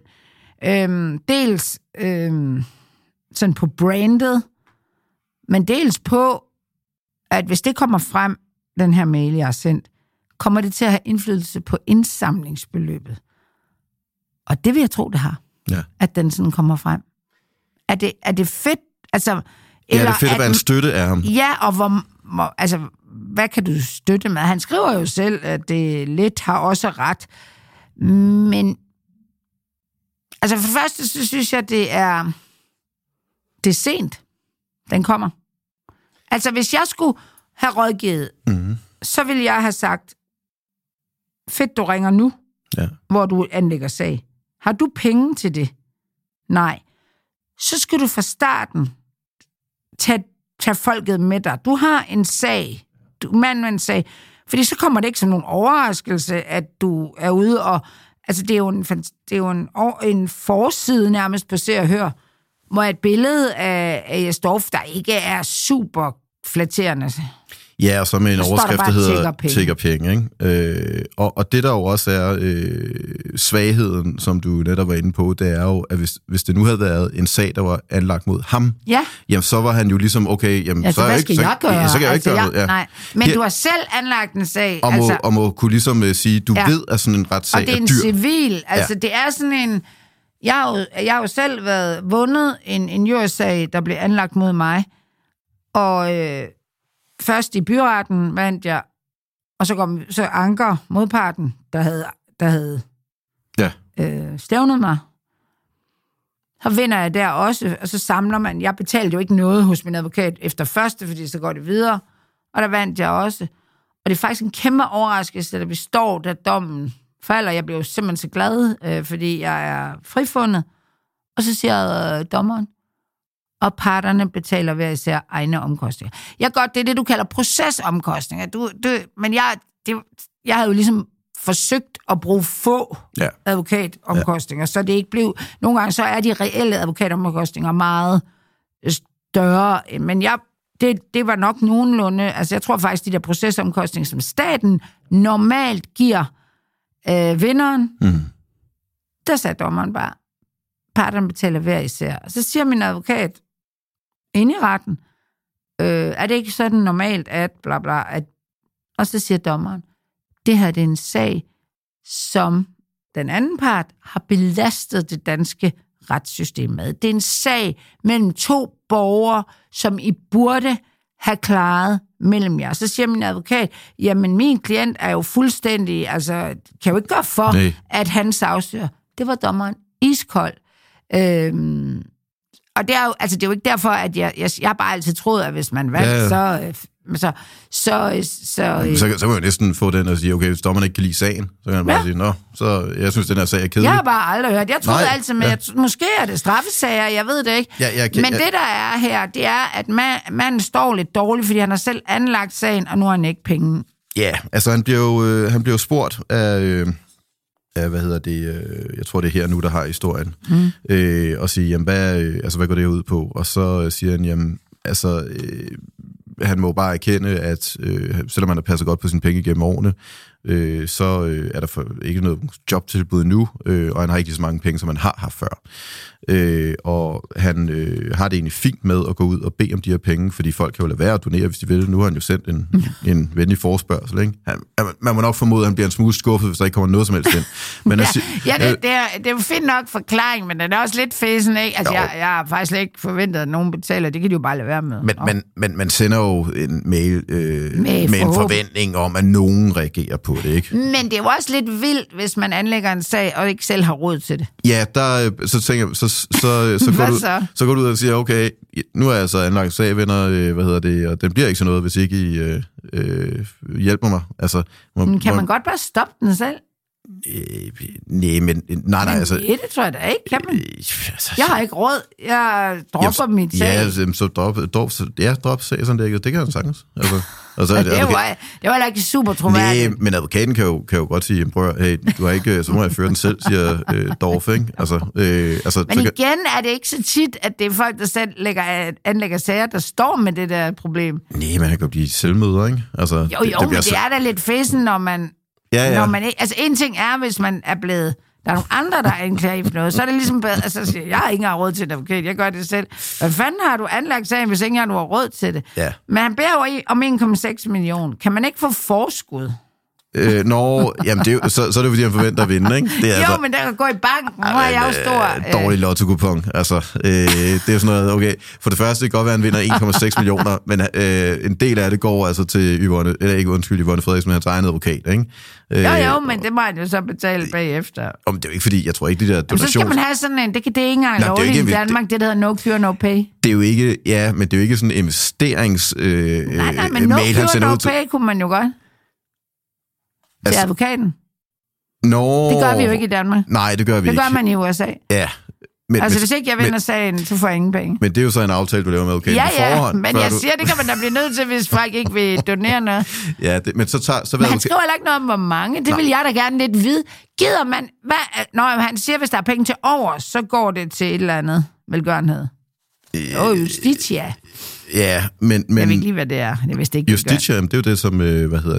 [SPEAKER 1] Dels sådan på brandet, men dels på, at hvis det kommer frem, den her mail, jeg har sendt, kommer det til at have indflydelse på indsamlingsbeløbet. Og det vil jeg tro, det har. Ja. At den sådan kommer frem. Er det fedt? Altså,
[SPEAKER 2] eller det er fedt at være en støtte af ham.
[SPEAKER 1] Ja, og altså, hvad kan du støtte med? Han skriver jo selv, at det lidt har også ret. Men altså for det første, så synes jeg, det er sent. Den kommer. Altså, hvis jeg skulle have rådgivet, så ville jeg have sagt, fedt, du ringer nu, hvor du anlægger sag. Har du penge til det? Nej. Så skal du fra starten tage folket med dig. Du har en sag. Mand med en sag. Fordi så kommer det ikke som nogen overraskelse, at du er ude og... Altså, det er jo en forside nærmest på Se og Hør, hvor et billede af Jastorf, der ikke er super flatterende.
[SPEAKER 2] Ja, og så med en overskrift, der hedder tigger penge. Ikke? Og det der jo også er svagheden, som du netop var inde på, det er jo, at hvis det nu havde været en sag, der var anlagt mod ham, jamen så var han jo ligesom, okay, jamen så kan jeg ikke gøre noget. Ja.
[SPEAKER 1] Nej. Men du har selv anlagt en sag.
[SPEAKER 2] Og må kunne ligesom sige, du ved, at sådan en retssag er dyr.
[SPEAKER 1] Og det er en civil, altså det er sådan en... Jeg har jo selv vundet en injuriesag, der blev anlagt mod mig, og først i byretten vandt jeg, og så anker modparten, der havde stævnet mig. Så vinder jeg der også, og så samler man. Jeg betalte jo ikke noget hos min advokat efter første, fordi så går det videre, og der vandt jeg også. Og det er faktisk en kæmpe overraskelse, da vi står, da dommen falder. Jeg blev simpelthen så glad, fordi jeg er frifundet. Og så siger dommeren, og parterne betaler hver især egne omkostninger. Det er det, du kalder procesomkostninger. Men jeg havde jo ligesom forsøgt at bruge få advokatomkostninger, så det ikke blev... Nogle gange så er de reelle advokatomkostninger meget større, men det var nok nogenlunde... Altså, jeg tror faktisk, de der procesomkostninger, som staten normalt giver vinderen, der sagde dommeren bare, parterne betaler hver især. Og så siger min advokat inde i retten, er det ikke sådan normalt, at bla bla, at... Og så siger dommeren, det her det er en sag, som den anden part har belastet det danske retssystem med. Det er en sag mellem to borgere, som I burde have klaret mellem jer. Så siger min advokat, jamen min klient er jo fuldstændig, altså kan jo ikke gøre for, at han sagsøger. Det var dommeren iskold. Og det er jo, altså det er jo ikke derfor, at jeg har bare altid troet, at hvis man vandt,
[SPEAKER 2] så kan man jo næsten få den og sige, okay, hvis dommeren ikke kan lide sagen, så kan man bare sige, nå, så jeg synes, den her sag er kedelig.
[SPEAKER 1] Jeg har bare aldrig hørt. Jeg troede altid, men måske er det straffesager, jeg ved det ikke. Men det, der er her, det er, at manden står lidt dårligt, fordi han har selv anlagt sagen, og nu har han ikke penge.
[SPEAKER 2] Ja, altså han bliver jo spurgt af... jeg tror det er her nu, der har historien, og sige, jamen, hvad går det ud på? Og så siger han, jamen, altså, han må bare erkende, at selvom han har passet godt på sine penge gennem årene, så er der ikke noget jobtilbud nu, og han har ikke lige så mange penge, som han har haft før. Og han har det egentlig fint med at gå ud og bede om de her penge, fordi folk kan jo lade være at donere, hvis de vil. Nu har han jo sendt en venlig forespørgsel, ikke? Man må nok formode, at han bliver en smule skuffet, hvis der ikke kommer noget som helst ind. Men
[SPEAKER 1] det er jo fint nok forklaring, men den er også lidt fæsen, ikke? Altså, jeg har faktisk ikke forventet, at nogen betaler. Det kan de jo bare lade være med.
[SPEAKER 2] Men man sender jo en mail med en forventning om, at nogen reagerer på det, ikke?
[SPEAKER 1] Men det er jo også lidt vildt, hvis man anlægger en sag, og ikke selv har råd til det.
[SPEAKER 2] Ja, så tænker jeg, så går du ud og siger, okay, nu er jeg så anlagt sag, venner, og den bliver ikke sådan noget, hvis ikke I hjælper mig. Altså,
[SPEAKER 1] kan man godt bare stoppe den selv?
[SPEAKER 2] Nej, altså...
[SPEAKER 1] Det tror jeg da ikke, kan man? Jeg har ikke råd. Jeg dropper mit sag.
[SPEAKER 2] Ja, så drop sagsanlægget. Det kan han sagtens. Altså,
[SPEAKER 1] det var heller ikke super troværdigt.
[SPEAKER 2] Nej, men advokaten kan jo godt sige, hey, du har ikke, så må jeg føre den selv, siger Dorf, ikke?
[SPEAKER 1] Men igen er det ikke så tit, at det er folk, der selv anlægger sager, der står med det der problem.
[SPEAKER 2] Nej, man kan jo blive selvmøder, ikke? Altså,
[SPEAKER 1] men det er da lidt fæsen, når man... Ja. Når man ikke, altså en ting er, hvis man er blevet... Der er nogle andre, der anklager for noget. Så er det ligesom... Altså, jeg har ikke engang råd til det, okay? Jeg gør det selv. Hvad fanden har du anlagt sagen, hvis ikke engang du har råd til det? Ja. Men han beder jo om 1,6 millioner. Kan man ikke få forskud?
[SPEAKER 2] Jamen så er det fordi, han forventer at vinde, ikke? Det er
[SPEAKER 1] men der kan gå i banken. Nu har jeg jo stor...
[SPEAKER 2] Dårlig lotto-kupon. Altså, det er jo sådan noget, okay, for det første, det kan godt være, at han vinder 1,6 millioner, men en del af det går altså til Yvonne Frederiksen, hans egen advokat, ikke?
[SPEAKER 1] Men det må han jo så betale bagefter.
[SPEAKER 2] Men det er jo ikke fordi, jeg tror ikke, de der donations...
[SPEAKER 1] Så skal man have sådan en, det er ikke engang lovligt i Danmark, det der hedder no cure, no pay.
[SPEAKER 2] Det er jo ikke, men det er jo ikke sådan en investerings...
[SPEAKER 1] nej, men no cure, no pay kunne man jo godt. Til advokaten? Det gør vi jo ikke i Danmark.
[SPEAKER 2] Nej, det gør vi ikke.
[SPEAKER 1] Det gør man i USA.
[SPEAKER 2] Ja.
[SPEAKER 1] Hvis ikke jeg vinder sagen, så får jeg ingen penge.
[SPEAKER 2] Men det er jo så en aftale, du laver med advokaten på forhånd.
[SPEAKER 1] Men jeg siger, det kan man da blive nødt til, hvis folk ikke vil donere noget.
[SPEAKER 2] Men så
[SPEAKER 1] men han skriver heller ikke noget om, hvor mange. Det vil jeg da gerne lidt vide. Gider man... han siger, hvis der er penge til over, så går det til et eller andet velgørenhed. Justitia.
[SPEAKER 2] Ja, men...
[SPEAKER 1] Jeg ved ikke lige, hvad det er. Jeg vidste ikke,
[SPEAKER 2] Justitia, det er jo det, som,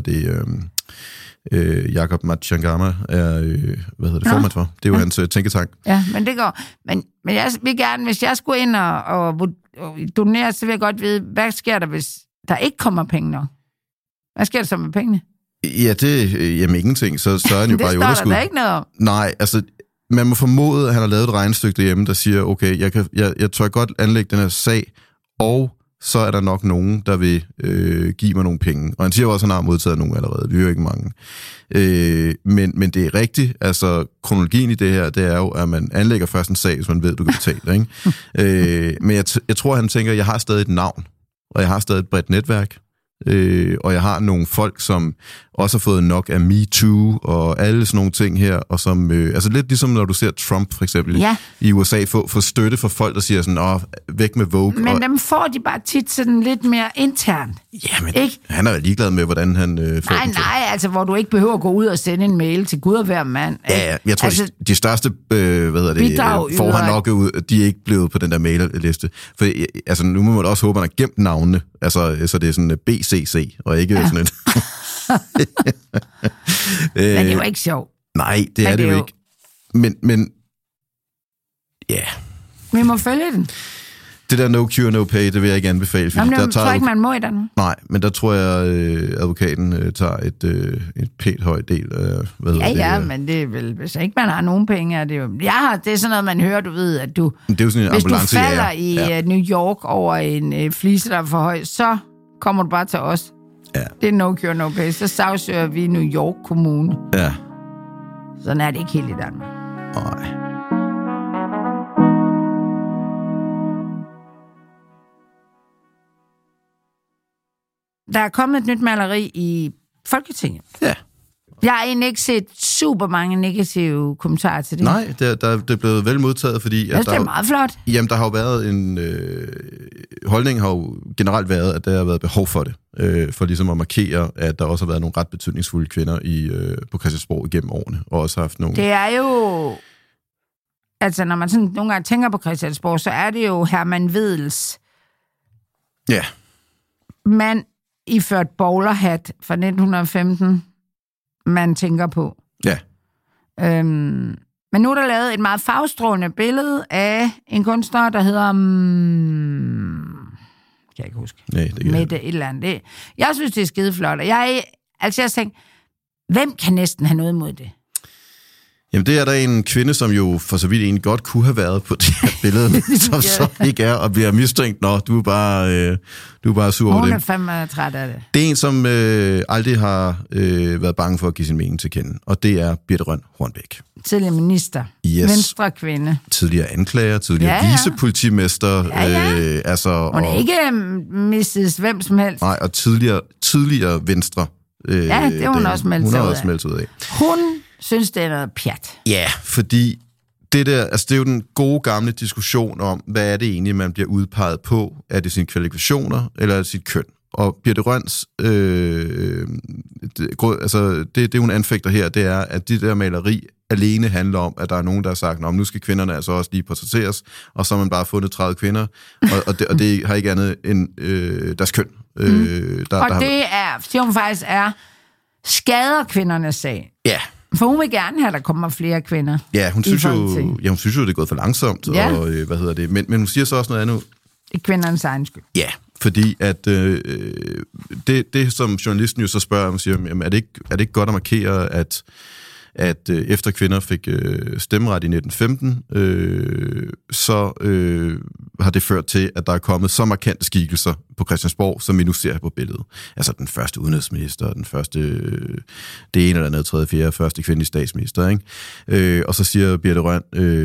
[SPEAKER 2] Jakob Machangama er, formand for. Det er jo hans tænketank.
[SPEAKER 1] Ja, men det går. Men jeg vil gerne, hvis jeg skulle ind og donere, så vil jeg godt vide, hvad sker der, hvis der ikke kommer penge nok? Hvad sker der så med pengene?
[SPEAKER 2] Ja, jamen ingenting, så er han jo bare i underskud.
[SPEAKER 1] Det står der ikke noget om.
[SPEAKER 2] Nej, altså, man må formode, at han har lavet et regnestykke derhjemme, der siger, okay, jeg tør godt anlægge den her sag, og så er der nok nogen, der vil give mig nogle penge. Og han siger også, at han har modtaget nogle allerede. Vi er jo ikke mange. Men det er rigtigt. Altså, kronologien i det her, det er jo, at man anlægger først en sag, hvis man ved, du kan betale. Ikke? Men jeg tror, han tænker, at jeg har stadig et navn, og jeg har stadig et bredt netværk. Og jeg har nogle folk, som også har fået nok af MeToo og alle sådan nogle ting her, og som, altså lidt ligesom når du ser Trump for eksempel i USA, få støtte fra folk, der siger sådan, væk med Vogue.
[SPEAKER 1] Men dem får de bare tit sådan lidt mere internt.
[SPEAKER 2] Jamen, ikke? Han er ligeglad med, hvordan han får dem til.
[SPEAKER 1] Nej, altså hvor du ikke behøver at gå ud og sende en mail til Gud og hver mand.
[SPEAKER 2] Ja, jeg tror, altså, de største får han nok ud, de er ikke blevet på den der mailliste. For altså, nu må man også håbe, at han har gemt navnene, altså, så det er sådan BCC, og ikke sådan et...
[SPEAKER 1] Men det er jo ikke sjovt.
[SPEAKER 2] Nej, det er det jo ikke. Men ja.
[SPEAKER 1] Vi må følge den.
[SPEAKER 2] Det der no cure, no pay, det vil jeg ikke anbefale.
[SPEAKER 1] Jamen, der tror jeg ikke, man må i Danmark.
[SPEAKER 2] Nej, men der tror jeg, advokaten tager et pænt højt del af,
[SPEAKER 1] men det er vel, hvis ikke man har nogen penge, er det jo... det er sådan noget, man hører, du ved, at du...
[SPEAKER 2] Det er jo sådan en
[SPEAKER 1] hvis du falder i New York over en flise, der er for høj, så kommer du bare til os.
[SPEAKER 2] Ja.
[SPEAKER 1] Det er no cure, no pay. Så sagsøger vi New York Kommune.
[SPEAKER 2] Ja.
[SPEAKER 1] Sådan er det ikke helt i Danmark.
[SPEAKER 2] Nej.
[SPEAKER 1] Der er kommet et nyt maleri i Folketinget.
[SPEAKER 2] Ja.
[SPEAKER 1] Jeg har egentlig ikke set super mange negative kommentarer til det.
[SPEAKER 2] Nej, det er blevet vel modtaget, fordi...
[SPEAKER 1] det er meget flot.
[SPEAKER 2] Jamen, der har jo været en... holdningen har jo generelt været, at der har været behov for det. For ligesom at markere, at der også har været nogle ret betydningsfulde kvinder på Christiansborg igennem årene, og også haft nogle...
[SPEAKER 1] Det er jo... Altså, når man sådan nogle gange tænker på Christiansborg, så er det jo Herman Wedels...
[SPEAKER 2] Ja.
[SPEAKER 1] Man iført bowlerhat fra 1915... man tænker på.
[SPEAKER 2] Ja.
[SPEAKER 1] Men nu er der lavet et meget farvestrålende billede af en kunstner, der hedder... kan jeg ikke huske.
[SPEAKER 2] Nej, det
[SPEAKER 1] Mette et eller andet. Jeg synes, det er skideflot. Jeg tænker, hvem kan næsten have noget imod det?
[SPEAKER 2] Jamen, det er der en kvinde, som jo for så vidt egentlig godt kunne have været på det her billede, som så ikke er, og bliver mistænkt. Nå, du er bare sur over det.
[SPEAKER 1] Hun er fandme træt af det.
[SPEAKER 2] Det er en, som aldrig har været bange for at give sin mening til kende, og det er Birthe Rønn Hornbech.
[SPEAKER 1] Tidligere minister.
[SPEAKER 2] Yes.
[SPEAKER 1] Venstre kvinde.
[SPEAKER 2] Tidligere anklager, tidligere vicepolitimester.
[SPEAKER 1] Altså, hun er ikke Mrs. hvem som helst.
[SPEAKER 2] Nej, og tidligere Venstre.
[SPEAKER 1] Det er hun også meldt ud af.
[SPEAKER 2] Hun har også meldt ud af.
[SPEAKER 1] Hun synes, det er noget pjat.
[SPEAKER 2] Ja, fordi det er jo den gode gamle diskussion om, hvad er det egentlig, man bliver udpeget på? Er det sine kvalifikationer, eller er det sit køn? Og Birthe Rønns, det hun anfægter her, det er, at det der maleri alene handler om, at der er nogen, der har sagt, nu skal kvinderne altså også lige portrætteres, og så har man bare fundet 30 kvinder, og det har ikke andet end deres køn.
[SPEAKER 1] Det hun faktisk er, skader kvindernes sag.
[SPEAKER 2] Ja.
[SPEAKER 1] For hun vil gerne have, at der kommer flere kvinder.
[SPEAKER 2] Ja, hun synes jo, det er gået for langsomt, og men hun siger så også noget andet.
[SPEAKER 1] Det er kvindernes egen skyld.
[SPEAKER 2] Ja, fordi at det som journalisten jo så spørger om, siger, jamen, er det ikke godt at markere, at efter kvinder fik stemmeret i 1915, så har det ført til, at der er kommet så markante skikkelser på Christiansborg, som vi nu ser på billedet. Altså den første udenrigsminister, den første, det ene eller andet, tredje, fjerde, første kvindelige statsminister, ikke? Og så siger Birthe Rønn,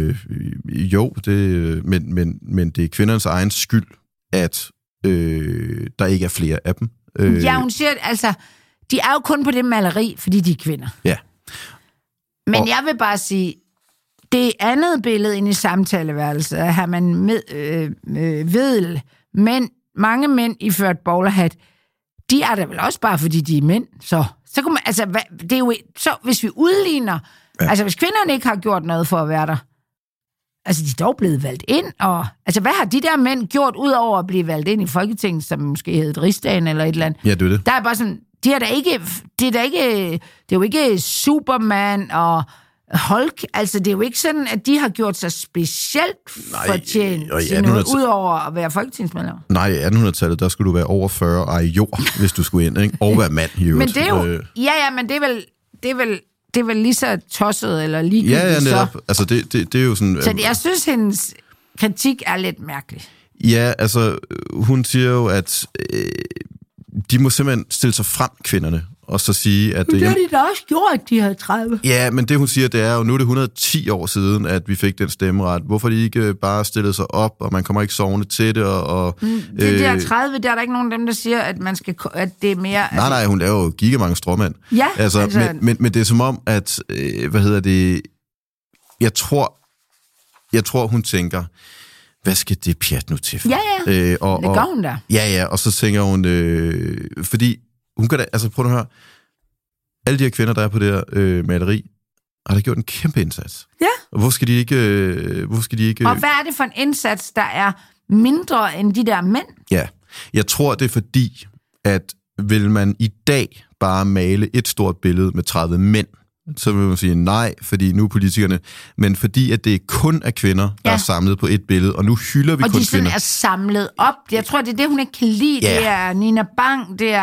[SPEAKER 2] men det er kvindernes egen skyld, at der ikke er flere af dem.
[SPEAKER 1] Ja, hun siger, altså, de er jo kun på det maleri, fordi de er kvinder.
[SPEAKER 2] Ja.
[SPEAKER 1] Men jeg vil bare sige, det andet billede inde i samtaleværelset, har man Wedel, mange mænd iført bowlerhat, de er der vel også bare, fordi de er mænd. Så kan man, altså, det er jo, så hvis vi udligner, altså hvis kvinderne ikke har gjort noget for at være der, Altså, de er dog blevet valgt ind, og... Altså, hvad har de der mænd gjort, ud over at blive valgt ind i Folketinget, som måske hed Rigsdagen eller et eller andet?
[SPEAKER 2] Ja, det er det.
[SPEAKER 1] Der er bare sådan... Det er jo ikke Superman og Hulk. Altså, det er jo ikke sådan, at de har gjort sig specielt fortjent til noget, ud over at være folketingsmedlem.
[SPEAKER 2] Nej, i 1800-tallet, der skulle du være over 40 og eje jord, hvis du skulle ind, ikke? Og være mand i øvrigt.
[SPEAKER 1] Men det er jo... Ja, men det er vel lige så tosset eller ligegyldigt.
[SPEAKER 2] Ja, netop. Altså, det er jo sådan...
[SPEAKER 1] Så jeg synes, hendes kritik er lidt mærkelig.
[SPEAKER 2] Ja, altså, hun siger jo, at de må simpelthen stille sig frem, kvinderne, og så sige, at...
[SPEAKER 1] Men det har de da også gjort, de havde 30.
[SPEAKER 2] Ja, men det hun siger, det er jo, nu er det 110 år siden, at vi fik den stemmeret. Hvorfor de ikke bare stillede sig op, og man kommer ikke sovende til det, og...
[SPEAKER 1] Det der 30, der er der ikke nogen af dem, der siger, at man skal, at det er mere...
[SPEAKER 2] Nej, hun laver jo gigamange stråmænd.
[SPEAKER 1] Ja,
[SPEAKER 2] altså... Men det er som om, at... Jeg tror, hun tænker... Hvad skal det pjat nu til for?
[SPEAKER 1] Ja, det gør hun da.
[SPEAKER 2] Ja, og så tænker hun... fordi hun kan da... Altså, prøv at høre. Alle de her kvinder, der er på det her maleri, har da gjort en kæmpe indsats.
[SPEAKER 1] Ja.
[SPEAKER 2] Og hvorfor skal de ikke...
[SPEAKER 1] Og hvad er det for en indsats, der er mindre end de der mænd?
[SPEAKER 2] Ja, jeg tror, det er fordi, at vil man i dag bare male et stort billede med 30 mænd, så vil man sige nej, fordi nu er politikerne, men fordi at det kun er kvinder, der er samlet på et billede, og nu hylder vi kun kvinder.
[SPEAKER 1] Og de sådan er samlet op. Jeg tror, det er det, hun ikke kan lide. Ja. Det er Nina Bang, det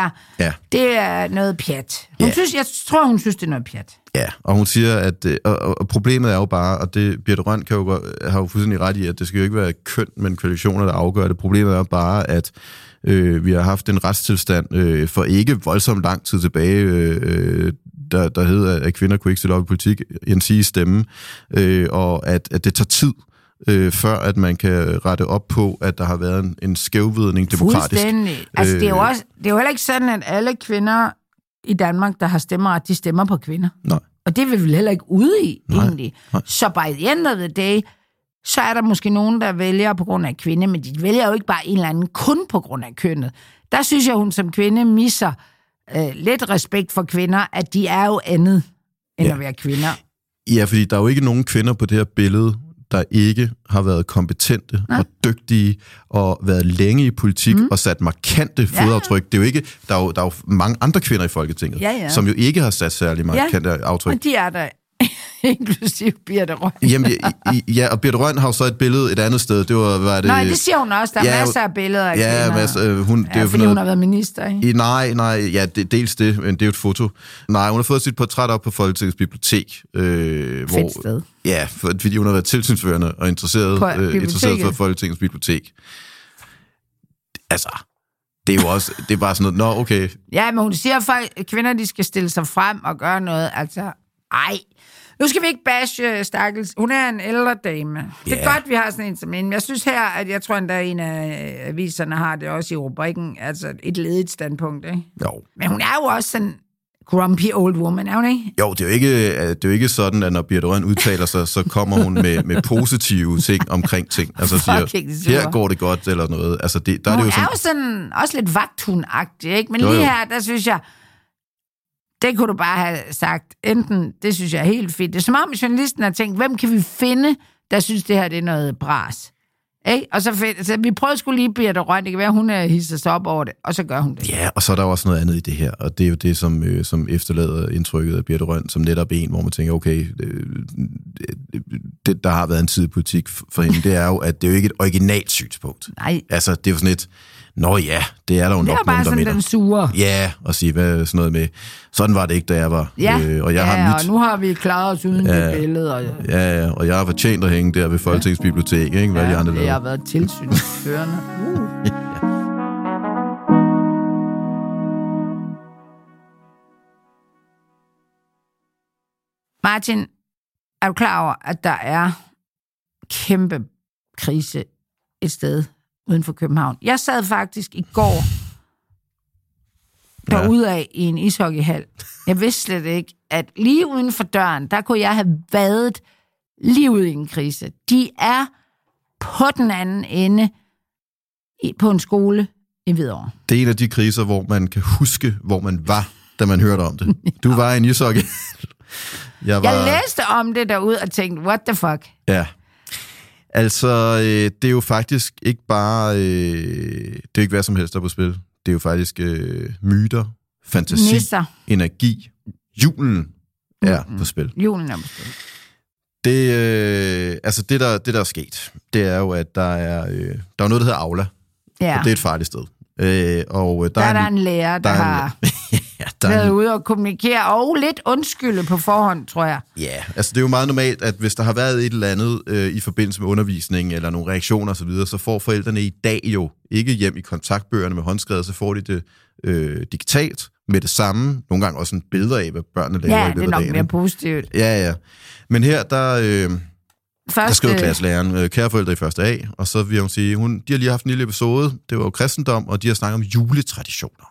[SPEAKER 1] er noget pjat. Jeg tror, hun synes, det er noget pjat.
[SPEAKER 2] Ja, og hun siger, at og problemet er jo bare, og det Birthe Rønn har jo fuldstændig ret i, at det skal jo ikke være køn, men kvalifikationer, der afgør det. Problemet er jo bare, at vi har haft en retstilstand for ikke voldsomt lang tid tilbage, der hedder, at kvinder kunne ikke stille op i politik, endsige stemme, og at det tager tid, før at man kan rette op på, at der har været en skævvridning demokratisk.
[SPEAKER 1] Fuldstændig. Altså, det er jo heller ikke sådan, at alle kvinder i Danmark, der har stemmeret, de stemmer på kvinder.
[SPEAKER 2] Nej.
[SPEAKER 1] Og det er vi vel heller ikke ude i, egentlig. Nej. Så by the end of the day, så er der måske nogen, der vælger på grund af kvinde, men de vælger jo ikke bare en eller anden kun på grund af kønnet. Der synes jeg, hun som kvinde misser lidt respekt for kvinder, at de er jo andet end at være kvinder.
[SPEAKER 2] Ja, fordi der er jo ikke nogen kvinder på det her billede, der ikke har været kompetente og dygtige og været længe i politik og sat markante fodaftryk. Det er jo ikke, der er jo mange andre kvinder i Folketinget, som jo ikke har sat særlig markante aftryk.
[SPEAKER 1] Og de er der inklusive Birthe Rønn.
[SPEAKER 2] Jamen, og Birthe Rønn har jo så et billede et andet sted. Det var det...
[SPEAKER 1] Nej, det siger hun også. Der er masser af billeder af kvinder.
[SPEAKER 2] Fordi
[SPEAKER 1] hun har været minister, ikke?
[SPEAKER 2] Nej, dels det, men det er jo et foto. Nej, hun har fået sit portræt op på Folketingets bibliotek.
[SPEAKER 1] Fedt sted.
[SPEAKER 2] Ja, fordi hun har været tilsynsførende og interesseret for Folketingets bibliotek. Altså... Det er jo også, det er bare sådan noget, okay.
[SPEAKER 1] Ja, men hun siger, at kvinder, de skal stille sig frem og gøre noget, altså, nu skal vi ikke bashe stakkels. Hun er en ældre dame. Det er godt, vi har sådan en som en. Jeg synes her, at jeg tror endda, en af aviserne har det også i rubrikken, altså et ledigt standpunkt, ikke?
[SPEAKER 2] Jo.
[SPEAKER 1] Men hun er jo også sådan grumpy old woman, er hun ikke?
[SPEAKER 2] Jo, det er jo ikke sådan, at når Birthe Rønn udtaler sig, så kommer hun med positive ting omkring ting. Altså siger, her går det godt, eller noget. Altså, der er det jo sådan...
[SPEAKER 1] er jo sådan også lidt vagthundagtig, ikke? Men lige her, der synes jeg, det kunne du bare have sagt. Enten, det synes jeg er helt fint. Det er som om journalisten har tænkt, hvem kan vi finde, der synes, det her det er noget bras? Ikke? Og så vi prøvede sgu lige Birthe Rønn, det kan være, hun hisser sig op over det, og så gør hun det.
[SPEAKER 2] Ja, og så er der også noget andet i det her, og det er jo det, som efterlader indtrykket af Birthe Rønn, som netop en, hvor man tænker, okay, der har været en tid i politik for hende, det er jo, at det er jo ikke et originalt synspunkt. Nej. Altså, det er jo sådan et, nå ja, det er der jo nok nogen, der mener. Det er bare sådan den sure. Ja, og sige, hvad sådan noget med, sådan var det ikke, da jeg var.
[SPEAKER 1] Ja,
[SPEAKER 2] og jeg har
[SPEAKER 1] og nu har vi klaret os uden det billede.
[SPEAKER 2] Og jeg har fortjent at hænge der ved Folketingets bibliotek, ikke? Hvad de andre lavede.
[SPEAKER 1] Jeg har været tilsynsførende. Martin, er du klar over, at der er kæmpe krise et sted uden for København? Jeg sad faktisk i går derudaf i en ishockeyhal. Jeg vidste slet ikke, at lige uden for døren, der kunne jeg have vadet lige ud i en krise. De er på den anden ende på en skole i Hvidovre.
[SPEAKER 2] Det er en af de kriser, hvor man kan huske, hvor man var, da man hørte om det. Du var i en ishockey.
[SPEAKER 1] Jeg læste om det derude og tænkte, what the fuck?
[SPEAKER 2] Ja. Altså, det er jo faktisk ikke bare... det er ikke hvad som helst, der er på spil. Det er jo faktisk myter, fantasi,
[SPEAKER 1] nisser,
[SPEAKER 2] energi. Julen er på spil.
[SPEAKER 1] Julen er på spil.
[SPEAKER 2] Det der er sket, det er jo, at der er noget, der hedder Aula.
[SPEAKER 1] Ja.
[SPEAKER 2] Og det er et farligt sted. Og
[SPEAKER 1] der er en lærer, der har været ude og kommunikere, og lidt undskylde på forhånd, tror jeg.
[SPEAKER 2] Ja, altså det er jo meget normalt, at hvis der har været et eller andet i forbindelse med undervisning, eller nogle reaktioner osv., så får forældrene i dag jo ikke hjem i kontaktbøgerne med håndskrevet, så får de det digitalt med det samme. Nogle gange også en billeder af, hvad børnene laver i løbet af dagen. Ja, det er nok mere
[SPEAKER 1] positivt.
[SPEAKER 2] Ja. Men her, der skriver klasselæreren, kære forældre i første A, og så vil hun sige, de har lige haft en lille episode, det var jo kristendom, og de har snakket om juletraditioner.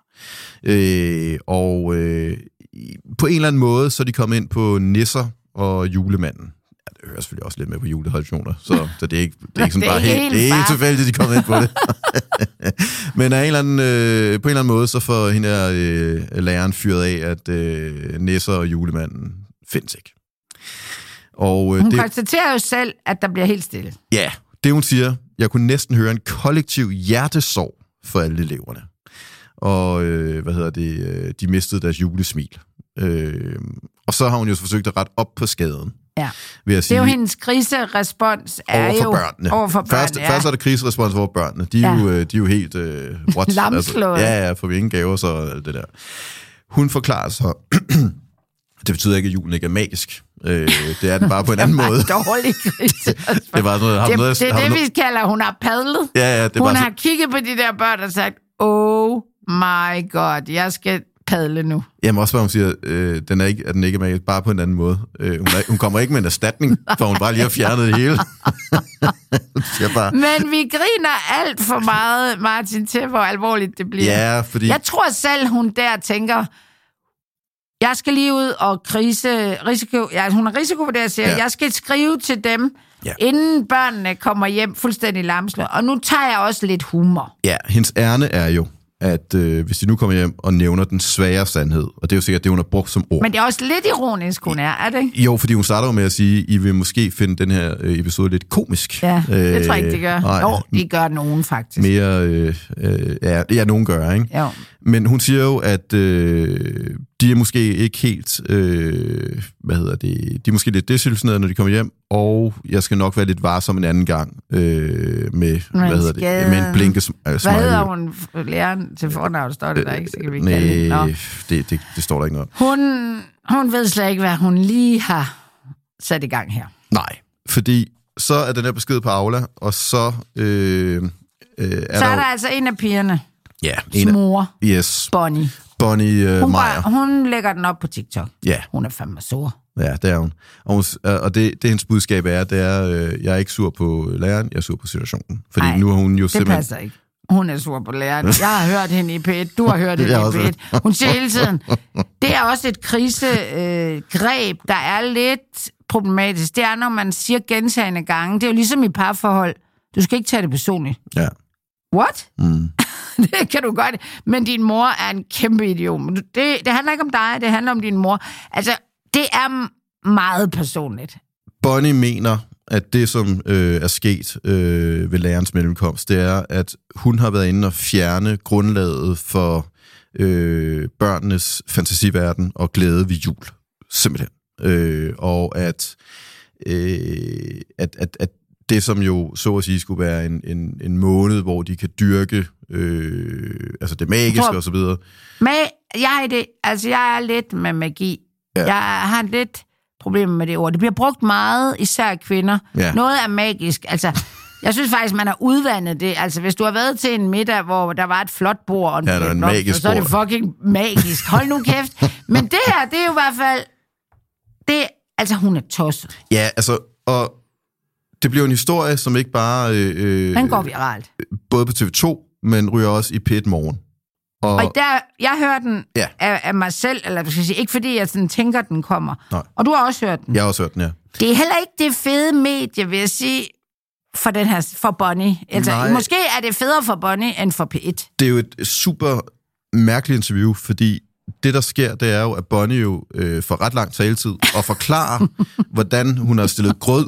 [SPEAKER 2] På en eller anden måde, så er de kommet ind på nisser og julemanden. Ja, det hører selvfølgelig også lidt med på juletraditioner, så det er ikke sådan bare helt... Det er ikke tilfældigt, de kommer ind på det. Men på en eller anden måde, så får hende her læreren fyret af, at nisser og julemanden findes ikke. Og,
[SPEAKER 1] hun konstaterer jo selv, at der bliver helt stille.
[SPEAKER 2] Ja, det hun siger, jeg kunne næsten høre en kollektiv hjertesorg for alle eleverne. Og de mistede deres julesmil. Og så har hun jo forsøgt at rette op på skaden.
[SPEAKER 1] Ja, det er jo hendes kriserespons
[SPEAKER 2] over for børnene. Først er der kriserespons over børnene. De er jo helt...
[SPEAKER 1] lamslået.
[SPEAKER 2] Ja, får vi ingen gaver, så alt det der. Hun forklarer så... Det betyder ikke, at julen ikke er magisk. Det er den bare på en anden måde.
[SPEAKER 1] Dårlig krise.
[SPEAKER 2] Det er
[SPEAKER 1] det, vi kalder, hun har padlet.
[SPEAKER 2] Ja,
[SPEAKER 1] hun har kigget på de der børn og sagt, oh my god, jeg skal padle nu.
[SPEAKER 2] Jamen også, hvad hun siger, den er ikke magisk, bare på en anden måde. Hun kommer ikke med en erstatning, for hun bare lige har fjernet det hele.
[SPEAKER 1] Men vi griner alt for meget, Martin, til hvor alvorligt det bliver.
[SPEAKER 2] Ja, fordi...
[SPEAKER 1] Jeg tror selv, hun der tænker... Jeg skal lige ud og hun har risiko for det, jeg siger. Ja. Jeg skal skrive til dem, inden børnene kommer hjem fuldstændig lamslået. Og nu tager jeg også lidt humor.
[SPEAKER 2] Ja, hendes ærne er jo, at hvis de nu kommer hjem og nævner den svære sandhed, og det er jo sikkert det, hun har brugt som ord.
[SPEAKER 1] Men det er også lidt ironisk, hun er det ikke?
[SPEAKER 2] Jo, fordi hun starter jo med at sige, I vil måske finde den her episode lidt komisk.
[SPEAKER 1] Ja, det tror jeg ikke, de gør. Jo, de gør nogen faktisk.
[SPEAKER 2] Mere, nogen gør, ikke?
[SPEAKER 1] Jo.
[SPEAKER 2] Men hun siger jo, at de er måske ikke helt, de er måske lidt desillusionerede, når de kommer hjem, og jeg skal nok være lidt varsom en anden gang med, med en blinke smiley.
[SPEAKER 1] Hvad hedder hun, læreren til fornavn, står det der ikke? Så kan vi kalde
[SPEAKER 2] det står der ikke noget.
[SPEAKER 1] Hun ved slet ikke, hvad hun lige har sat i gang her.
[SPEAKER 2] Nej, fordi så er den her besked på Aula, og så
[SPEAKER 1] er der altså en af pigerne.
[SPEAKER 2] Ja,
[SPEAKER 1] mor.
[SPEAKER 2] Yes.
[SPEAKER 1] Bonnie
[SPEAKER 2] Meyer.
[SPEAKER 1] Hun lægger den op på TikTok.
[SPEAKER 2] Ja.
[SPEAKER 1] Hun er fandme sur.
[SPEAKER 2] Ja, det er hun. Og det hendes budskab er, jeg er ikke sur på læreren, jeg er sur på situationen. Fordi nu har hun jo simpelthen...
[SPEAKER 1] det passer ikke. Hun er sur på læreren. Jeg har hørt hende i P1. Du har hørt hende i P1. Hun siger hele tiden, det er også et krisegreb, der er lidt problematisk. Det er, når man siger gentagende gange. Det er jo ligesom i parforhold. Du skal ikke tage det personligt.
[SPEAKER 2] Ja.
[SPEAKER 1] What? Det kan du godt. Men din mor er en kæmpe idiot. Det handler ikke om dig, det handler om din mor. Altså, det er meget personligt.
[SPEAKER 2] Bonnie mener, at det, som er sket ved lærerens mellemkomst, det er, at hun har været inde og fjerne grundlaget for børnenes fantasiverden og glæde ved jul. Simpelthen. Og at det, som jo så at sige skulle være en måned, hvor de kan dyrke det magiske og så videre.
[SPEAKER 1] Jeg er lidt med magi. Ja. Jeg har lidt problemer med det ord. Det bliver brugt meget, især af kvinder. Ja. Noget er magisk. Altså, jeg synes faktisk, man har udvandet det. Altså, hvis du har været til en middag, hvor der var et flot bord, og en magisk så er det fucking magisk. Hold nu kæft. Men det her, det er jo i hvert fald... hun er tosset.
[SPEAKER 2] Ja, og det bliver en historie, som ikke bare...
[SPEAKER 1] Den går viralt.
[SPEAKER 2] Både på TV2, men ryger også i P1 Morgen.
[SPEAKER 1] Og jeg hører den af mig selv, eller skal jeg sige, ikke fordi jeg sådan tænker, den kommer. Nej. Og du har også hørt den.
[SPEAKER 2] Jeg har også hørt den, ja.
[SPEAKER 1] Det er heller ikke det fede medie, vil jeg sige, for Bonnie. Altså, måske er det federe for Bonnie end for P1.
[SPEAKER 2] Det er jo et super mærkeligt interview, fordi det, der sker, det er jo, at Bonnie jo får ret lang taletid og forklarer, hvordan hun har stillet grød ud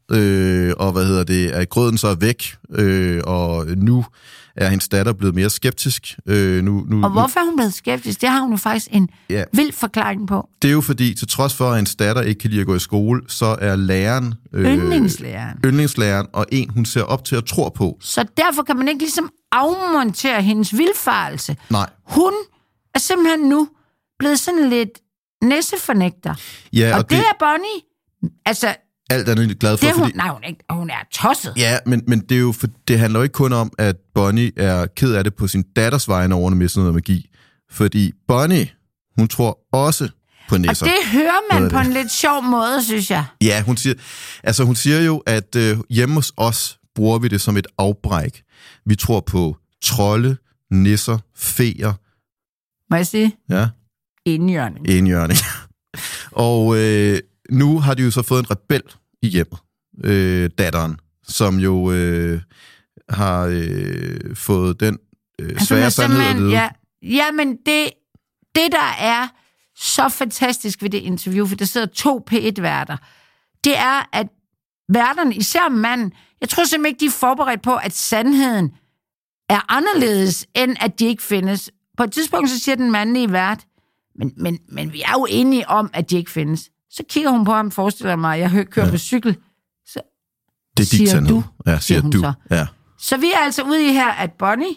[SPEAKER 2] og at grøden så er væk, og nu er hendes datter blevet mere skeptisk.
[SPEAKER 1] Og hvorfor er hun blevet skeptisk? Det har hun jo faktisk en vild forklaring på.
[SPEAKER 2] Det er jo fordi, til trods for, at hendes datter ikke kan lide at gå i skole, så er læreren... Yndlingslæreren, og en, hun ser op til og tror på.
[SPEAKER 1] Så derfor kan man ikke ligesom afmontere hendes vildfarelse.
[SPEAKER 2] Nej.
[SPEAKER 1] Hun er simpelthen nu blevet sådan lidt næsefornægter.
[SPEAKER 2] Ja,
[SPEAKER 1] og det er Bonnie... Altså...
[SPEAKER 2] Alt er nu glad for,
[SPEAKER 1] det, hun er tosset.
[SPEAKER 2] Ja, men det er jo det handler jo ikke kun om, at Bonnie er ked af det på sin datters vegne over at miste noget magi. Fordi Bonnie, hun tror også på nisser.
[SPEAKER 1] Og det hører man på en lidt sjov måde, synes jeg.
[SPEAKER 2] Ja, hun siger jo, at hjemme hos os bruger vi det som et afbræk. Vi tror på trolde, nisser, feer.
[SPEAKER 1] Må jeg sige?
[SPEAKER 2] Ja.
[SPEAKER 1] Enhjørning.
[SPEAKER 2] Og nu har de jo så fået en rebel i hjemmet, datteren, som jo har fået den svære sandhed at vide.
[SPEAKER 1] Ja, men det, der er så fantastisk ved det interview, for der sidder 2 P1-værter, det er, at værterne, især manden, jeg tror simpelthen ikke, de er forberedt på, at sandheden er anderledes, end at de ikke findes. På et tidspunkt, så siger den mandlige vært, men vi er jo enige om, at de ikke findes. Så kigger hun på ham, forestiller mig, jeg kører på cykel. Så
[SPEAKER 2] det er dit sandhed. Ja, siger du.
[SPEAKER 1] Så.
[SPEAKER 2] Ja.
[SPEAKER 1] Så vi er altså ude i her, at Bonnie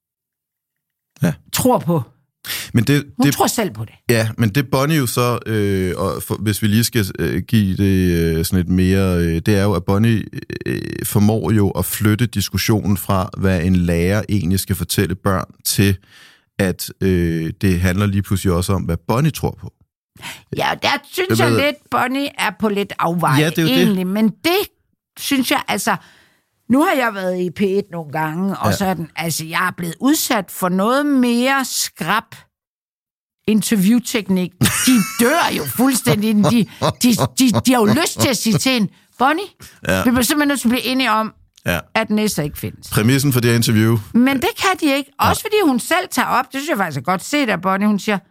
[SPEAKER 1] tror på.
[SPEAKER 2] Men
[SPEAKER 1] hun tror selv på det.
[SPEAKER 2] Ja, men det Bonnie jo så, hvis vi lige skal give det sådan et mere, det er jo, at Bonnie formår jo at flytte diskussionen fra, hvad en lærer egentlig skal fortælle børn, til at det handler lige pludselig også om, hvad Bonnie tror på.
[SPEAKER 1] Ja, der synes jeg lidt, Bonnie er på lidt afveje, egentlig. Det. Men det synes jeg, altså... Nu har jeg været i P1 nogle gange, og sådan, altså, jeg er blevet udsat for noget mere skrap interviewteknik. De dør jo fuldstændig. De har jo lyst til at sige til en, Bonnie, vi bliver simpelthen nødt til at blive enige om, at nisser ikke findes.
[SPEAKER 2] Præmissen for det her interview.
[SPEAKER 1] Men det kan de ikke. Også fordi hun selv tager op, det synes jeg faktisk er godt set af Bonnie, hun siger,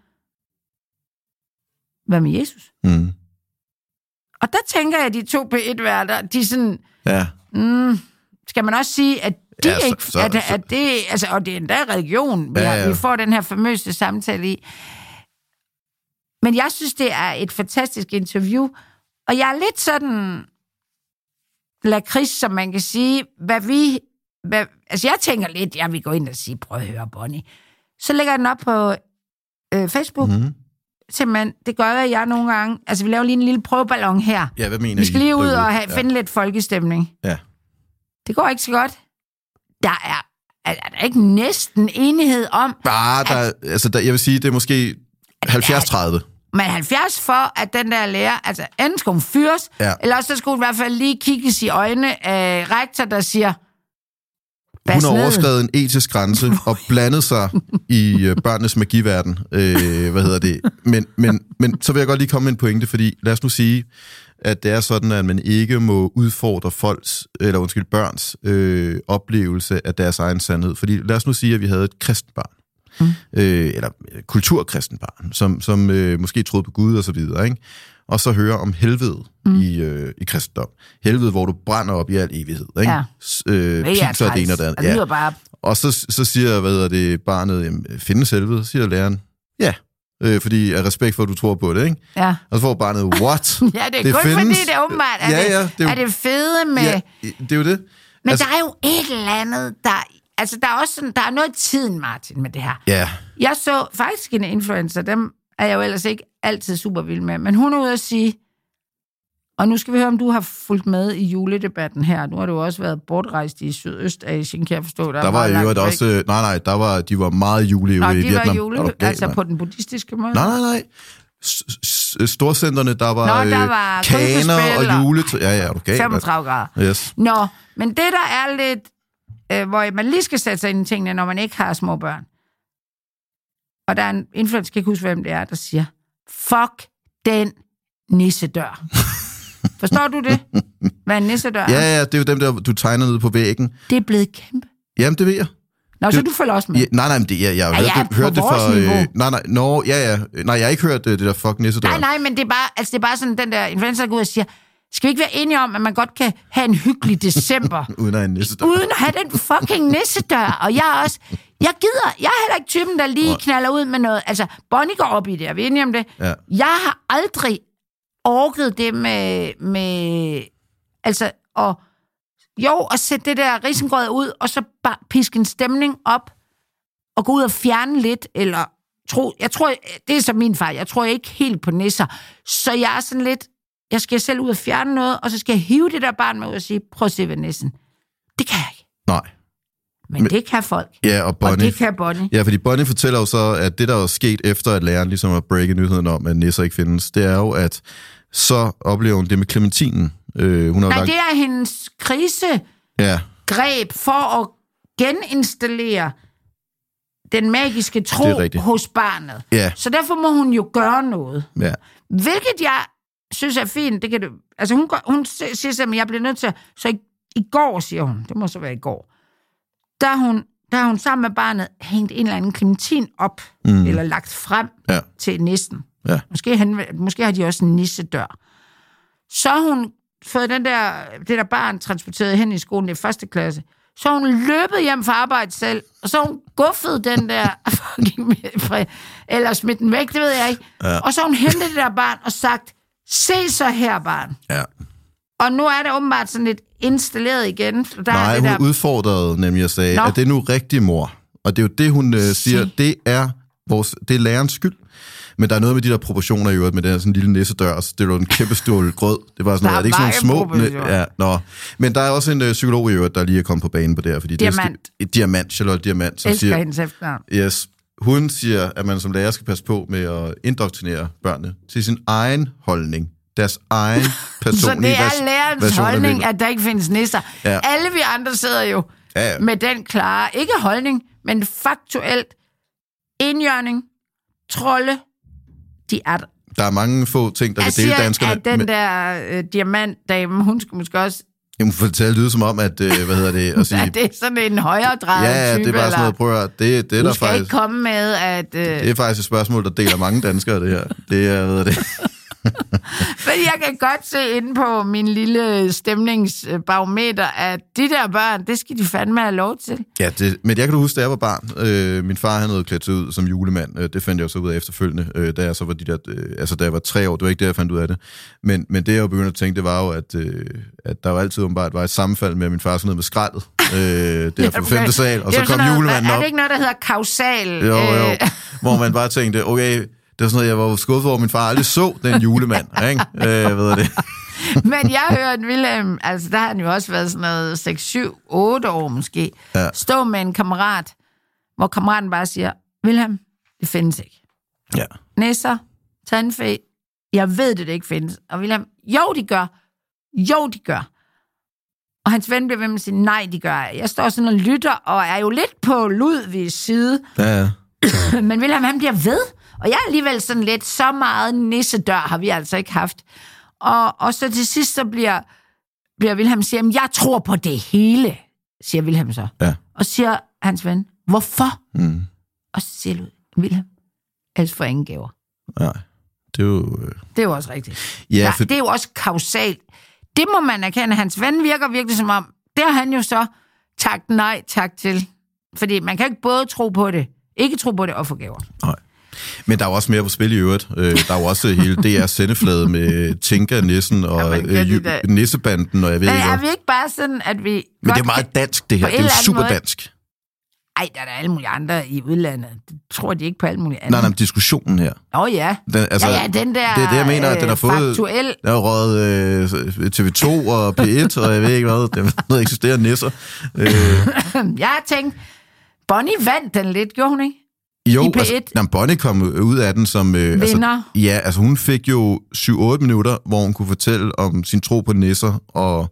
[SPEAKER 1] hvad med Jesus? Mm. Og der tænker jeg, at de 2 P1-værter, de sådan... Ja. Skal man også sige, at det ikke... At det, altså, og det er endda religion, vi får den her famøse samtale i. Men jeg synes, det er et fantastisk interview. Og jeg er lidt sådan... lakrids, som man kan sige, altså, jeg tænker lidt, jeg vil gå ind og sige, prøv at høre, Bonnie. Så lægger jeg den op på Facebook. Mm-hmm. Simpelthen, det gør jeg nogle gange. Altså, vi laver lige en lille prøveballon her.
[SPEAKER 2] Ja, hvad mener I?
[SPEAKER 1] Vi skal lige ud og finde lidt folkestemning.
[SPEAKER 2] Ja.
[SPEAKER 1] Det går ikke så godt. Der er ikke næsten enighed om...
[SPEAKER 2] jeg vil sige, det er måske 70-30.
[SPEAKER 1] Men 70 for, at den der lærer... Altså, enten skal hun fyres, eller også skulle hun i hvert fald lige kigges i øjnene af rektor, der siger...
[SPEAKER 2] Hun har overskredet en etisk grænse og blandet sig i børnenes magiverden. Men så vil jeg godt lige komme med en pointe, fordi lad os nu sige, at det er sådan, at man ikke må udfordre børns oplevelse af deres egen sandhed. Fordi lad os nu sige, at vi havde et kristent barn, eller kulturkristent barn, som måske troede på Gud og så videre, ikke? Og så høre om helvede i kristendom. Helvede, hvor du brænder op i al evighed, ikke? Ja. Piser det ene og det andet. Ja. Bare... Og så siger, barnet, jamen, findes helvede? Siger læreren, ja. Fordi af respekt for, at du tror på det, ikke? Ja. Og så får barnet, what?
[SPEAKER 1] Ja, det er kun findes. Fordi det er åbenbart, er det fede med...
[SPEAKER 2] Ja, det er jo det.
[SPEAKER 1] Men altså, der er jo et eller andet, altså, der er også sådan, der er noget i tiden, Martin, med det her.
[SPEAKER 2] Ja.
[SPEAKER 1] Jeg så faktisk en influencer, dem er jeg jo ellers ikke altid super vild med, men hun er ude at sige, og nu skal vi høre, om du har fulgt med i juledebatten her. Nu har du også været bortrejst i Sydøstasien, kan jeg forstå.
[SPEAKER 2] Der var jo også... de var meget juleøvrige i Vietnam.
[SPEAKER 1] De var altså på den buddhistiske måde?
[SPEAKER 2] Nej. Storcentrene, der var kaner og juletræ. Ja, okay.
[SPEAKER 1] 35 grader.
[SPEAKER 2] Yes.
[SPEAKER 1] Nå, men det der er lidt, hvor man lige skal sætte sig ind i tingene, når man ikke har små børn. Og der er en influencer, kan ikke huske, hvem det er, der siger, fuck den nissedør. Forstår du det? Hvad en nissedør er?
[SPEAKER 2] Ja, det er jo dem, der du tegner nede på væggen.
[SPEAKER 1] Det er blevet kæmpe.
[SPEAKER 2] Jamen, det ved jeg.
[SPEAKER 1] Nå, så du følger også med?
[SPEAKER 2] Ja, nej, men jeg har hørt det fra... Nej, jeg har ikke hørt det der fuck nissedør.
[SPEAKER 1] Nej, men det er bare sådan, den der influencer går ud og siger, Skal vi ikke være enige om, at man godt kan have en hyggelig december?
[SPEAKER 2] Uden at have en nissedør.
[SPEAKER 1] Uden at have den fucking nissedør. Og jeg er heller ikke typen, der lige knaller ud med noget. Altså, Bonnie går op i det, er vi enige om det?
[SPEAKER 2] Ja.
[SPEAKER 1] Jeg har aldrig orket det med altså, at sætte det der risengrød ud, og så bare piske en stemning op, og gå ud og fjerne lidt, eller jeg tror, det er så min far, jeg tror ikke helt på nisser. Så jeg er sådan lidt, jeg skal selv ud og fjerne noget, og så skal jeg hive det der barn med ud og sige, prøv at se, hvad nissen. Det kan jeg ikke.
[SPEAKER 2] Nej.
[SPEAKER 1] Men det kan folk.
[SPEAKER 2] Ja, og Bonnie.
[SPEAKER 1] Og det kan Bonnie.
[SPEAKER 2] Ja, fordi Bonnie fortæller jo så, at det, der er sket efter, at læreren ligesom har breaket nyheden om, at nisser ikke findes, det er jo, at så oplever hun det med Clementinen. Det
[SPEAKER 1] er hendes krisegreb for at geninstallere den magiske tro hos barnet.
[SPEAKER 2] Ja.
[SPEAKER 1] Så derfor må hun jo gøre noget.
[SPEAKER 2] Ja.
[SPEAKER 1] Hvilket jeg synes er fint. Det kan du, altså hun siger simpelthen, jeg bliver nødt til. Så i går, siger hun, det må så være i går, der har hun sammen med barnet hængt en eller anden Clementin op, eller lagt frem til nissen.
[SPEAKER 2] Ja.
[SPEAKER 1] Måske har de også en nissedør. Så har hun fået det der barn transporteret hen i skolen i 1. klasse. Så har hun løbet hjem fra arbejde selv, og så har hun guffet den der eller smidt den væk, det ved jeg ikke. Ja. Og så har hun hentet det der barn og sagt, se så her, barn.
[SPEAKER 2] Ja.
[SPEAKER 1] Og nu er det åbenbart sådan lidt installeret igen.
[SPEAKER 2] Nej, hun udfordrede nemlig at sige, at det er nu rigtig mor. Og det er jo det, hun siger, det er lærerens skyld. Men der er noget med de der proportioner i øvrigt, med den her sådan lille nissedør, og det er jo en kæmpe stål grød. Det var sådan noget, er det ikke sådan små? Ja, Men der er også en psykolog i øvrigt, der lige er kommet på banen på det her. Fordi Charlotte Diamant, som siger,
[SPEAKER 1] hendes efternavn.
[SPEAKER 2] Yes, hun siger, at man som lærer skal passe på med at indoktrinere børnene til sin egen holdning. Deres egen personlige
[SPEAKER 1] version. Så det er lærerens holdning, at der ikke findes nisser. Ja. Alle vi andre sidder jo med den klare, ikke holdning, men faktuelt indjørning, trolde, de er der. Der
[SPEAKER 2] er mange få ting, der kan dele danskerne.
[SPEAKER 1] At den der diamantdame, hun skulle måske også...
[SPEAKER 2] Hun får det lyde som om, at, at sige...
[SPEAKER 1] ja, det er sådan en højredrejet type,
[SPEAKER 2] det er bare sådan noget, prøv at høre, det er der faktisk...
[SPEAKER 1] ikke komme med, at...
[SPEAKER 2] Det er faktisk et spørgsmål, der deler mange danskere, det her. Det er, det...
[SPEAKER 1] Men jeg kan godt se inde på min lille stemningsbarometer, at de der børn, det skal de fandme have lov til.
[SPEAKER 2] Ja, men jeg kan huske, da jeg var barn. Min far han havde klædt sig ud som julemand. Det fandt jeg jo så ud af efterfølgende, da jeg så var da jeg var 3 år. Det var ikke det, jeg fandt ud af det. Men det, jeg jo begyndte at tænke, det var jo, at der jo altid åbenbart var et sammenfald med, at min far sådan noget med skraldet. Der fra 5. sal, og så kom julemanden op.
[SPEAKER 1] Er det ikke noget, der hedder kausal?
[SPEAKER 2] Jo. Hvor man bare tænkte, okay... Det var sådan noget, jeg var skuffet over, min far aldrig så den julemand, ikke? Ved det.
[SPEAKER 1] Men jeg hørte Wilhelm, altså der har han jo også været sådan noget 6, 7, 8 år måske, stå med en kammerat, hvor kammeraten bare siger, Wilhelm, det findes ikke.
[SPEAKER 2] Ja.
[SPEAKER 1] Nisser, tandfæ, jeg ved det ikke findes. Og Wilhelm, jo de gør. Og hans ven bliver ved med at sige, nej, de gør. Jeg står sådan og lytter, og er jo lidt på Ludvigs side.
[SPEAKER 2] Ja.
[SPEAKER 1] Men Wilhelm, han bliver ved. Og jeg er alligevel sådan lidt, så meget nissedør har vi altså ikke haft. Og så til sidst, så bliver Wilhelm siger, jeg tror på det hele, siger Wilhelm så.
[SPEAKER 2] Ja.
[SPEAKER 1] Og siger hans ven, hvorfor? Og så siger Wilhelm, ellers for ingen gaver.
[SPEAKER 2] Nej, det er jo...
[SPEAKER 1] Det er jo også rigtigt.
[SPEAKER 2] Ja,
[SPEAKER 1] det er jo også kausalt. Det må man erkende. Hans ven virker virkelig som om, det har han jo så tak til. Fordi man kan ikke både tro på det, ikke tro på det og få gaver.
[SPEAKER 2] Nej. Men der er jo også mere på spil i øvrigt. Der er jo også hele DR's sendeflade med Tinka, Nissen og Nissebanden, og jeg ved ikke
[SPEAKER 1] hvad. Er vi ikke bare sådan, at vi...
[SPEAKER 2] Men det er meget dansk, det her. Det er jo super dansk.
[SPEAKER 1] Ej, der er alle mulige andre i udlandet. Tror de ikke på alle mulige andre?
[SPEAKER 2] Nej, diskussionen her.
[SPEAKER 1] Ja. Den der...
[SPEAKER 2] Det er det, jeg mener, at den har fået...
[SPEAKER 1] Faktuel.
[SPEAKER 2] Der har røget TV2 og P1, og jeg ved ikke hvad. Der eksisterer nisser.
[SPEAKER 1] Jeg har tænkt, Bonnie vandt den lidt, gjorde hun ikke?
[SPEAKER 2] Jo, Bonnie kom ud af den som...
[SPEAKER 1] vinder.
[SPEAKER 2] Hun fik jo 7-8 minutter, hvor hun kunne fortælle om sin tro på nisser, og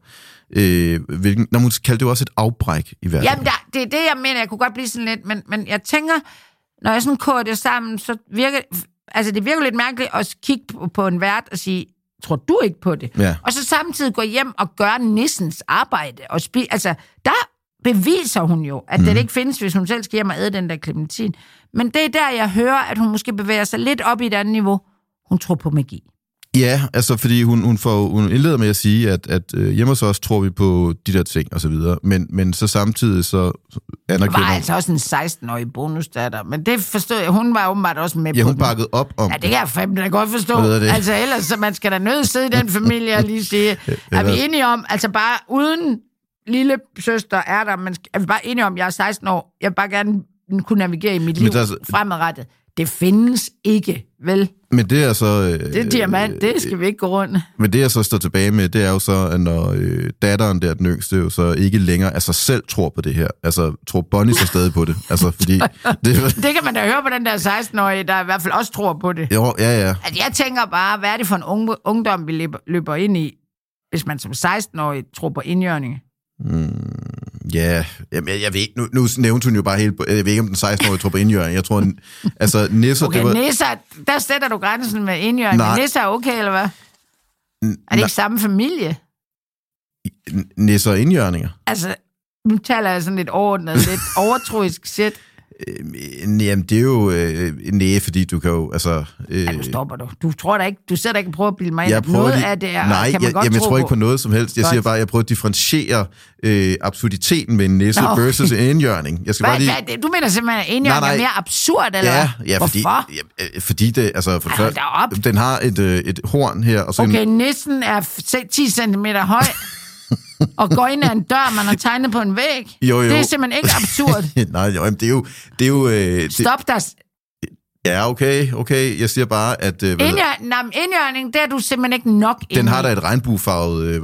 [SPEAKER 2] når hun kaldte det jo også et afbræk i verden.
[SPEAKER 1] Jamen, det er det, jeg mener. Jeg kunne godt blive sådan lidt, men jeg tænker, når jeg sådan koger det sammen, så virker det virker lidt mærkeligt at kigge på en vært og sige, tror du ikke på det?
[SPEAKER 2] Ja.
[SPEAKER 1] Og så samtidig gå hjem og gøre nissens arbejde. Og der beviser hun jo, at det ikke findes, hvis hun selv skal hjem og æde den der Clementin. Men det er der, jeg hører, at hun måske bevæger sig lidt op i et andet niveau. Hun tror på magi.
[SPEAKER 2] Ja, altså fordi hun indleder med at sige, at hjemme hos os tror vi på de der ting og så videre, men så samtidig så anerkender...
[SPEAKER 1] Der var altså også en 16-årig bonusdatter, men det forstod jeg, hun var åbenbart også med på.
[SPEAKER 2] Ja, hun bakkede op om...
[SPEAKER 1] Ja, det kan jeg fandme da godt forstå. Altså ellers, så man skal da nødt sidde i den familie og lige sige, er vi enige om, altså bare uden lille søster er der, men er vi bare enige om, jeg er 16 år, jeg vil bare gerne kunne navigere i mit liv fremadrettet. Det findes ikke, vel?
[SPEAKER 2] Men det er så...
[SPEAKER 1] det er diamant, det skal vi ikke gå rundt.
[SPEAKER 2] Men det, jeg så står tilbage med, det er jo så, at når datteren der, den yngste, jo så ikke længere af sig selv tror på det her. Altså, tror Bonnie så stadig på det. Altså, fordi...
[SPEAKER 1] det kan man da høre på den der 16-årige, der i hvert fald også tror på det.
[SPEAKER 2] Jo, ja.
[SPEAKER 1] At jeg tænker bare, hvad er det for en ungdom, vi løber ind i, hvis man som 16-årig tror på indjørning?
[SPEAKER 2] Ja, jeg ved ikke, nu nævnte hun jo bare helt, jeg ved ikke, om den 16-årige tror på indjørning. Jeg tror, altså nisser...
[SPEAKER 1] Okay, nisser, der sætter du grænsen med indjørning. Nisser er okay, eller hvad? Er det ikke samme familie?
[SPEAKER 2] Nisser og indjørninger?
[SPEAKER 1] Altså, nu taler jeg sådan lidt overordnet, lidt overtroisk shit.
[SPEAKER 2] Jamen, det er jo... nej, fordi du kan jo... Altså,
[SPEAKER 1] ja, nu stopper du. Du tror da ikke... Du sidder ikke og prøver at bilde mig ind. Noget af det er...
[SPEAKER 2] Nej, jeg tror ikke på noget som helst. Jeg siger bare, at jeg prøver at differentiere absurditeten med en nisse versus en indjørning. Jeg skal bare lige...
[SPEAKER 1] Du mener simpelthen, at indjørning er mere absurd, eller
[SPEAKER 2] ja,
[SPEAKER 1] hvorfor?
[SPEAKER 2] Fordi det... Altså, den har et horn her, og så...
[SPEAKER 1] Okay, nissen er 10 cm høj... og går ind ad en dør, man har tegnet på en væg.
[SPEAKER 2] Jo.
[SPEAKER 1] Det er simpelthen ikke absurd.
[SPEAKER 2] Nej, det er jo...
[SPEAKER 1] Stop dig.
[SPEAKER 2] Ja, okay. Jeg siger bare, at...
[SPEAKER 1] Indjørning, det er du simpelthen ikke nok inde.
[SPEAKER 2] Den har da et regnbuefarvet,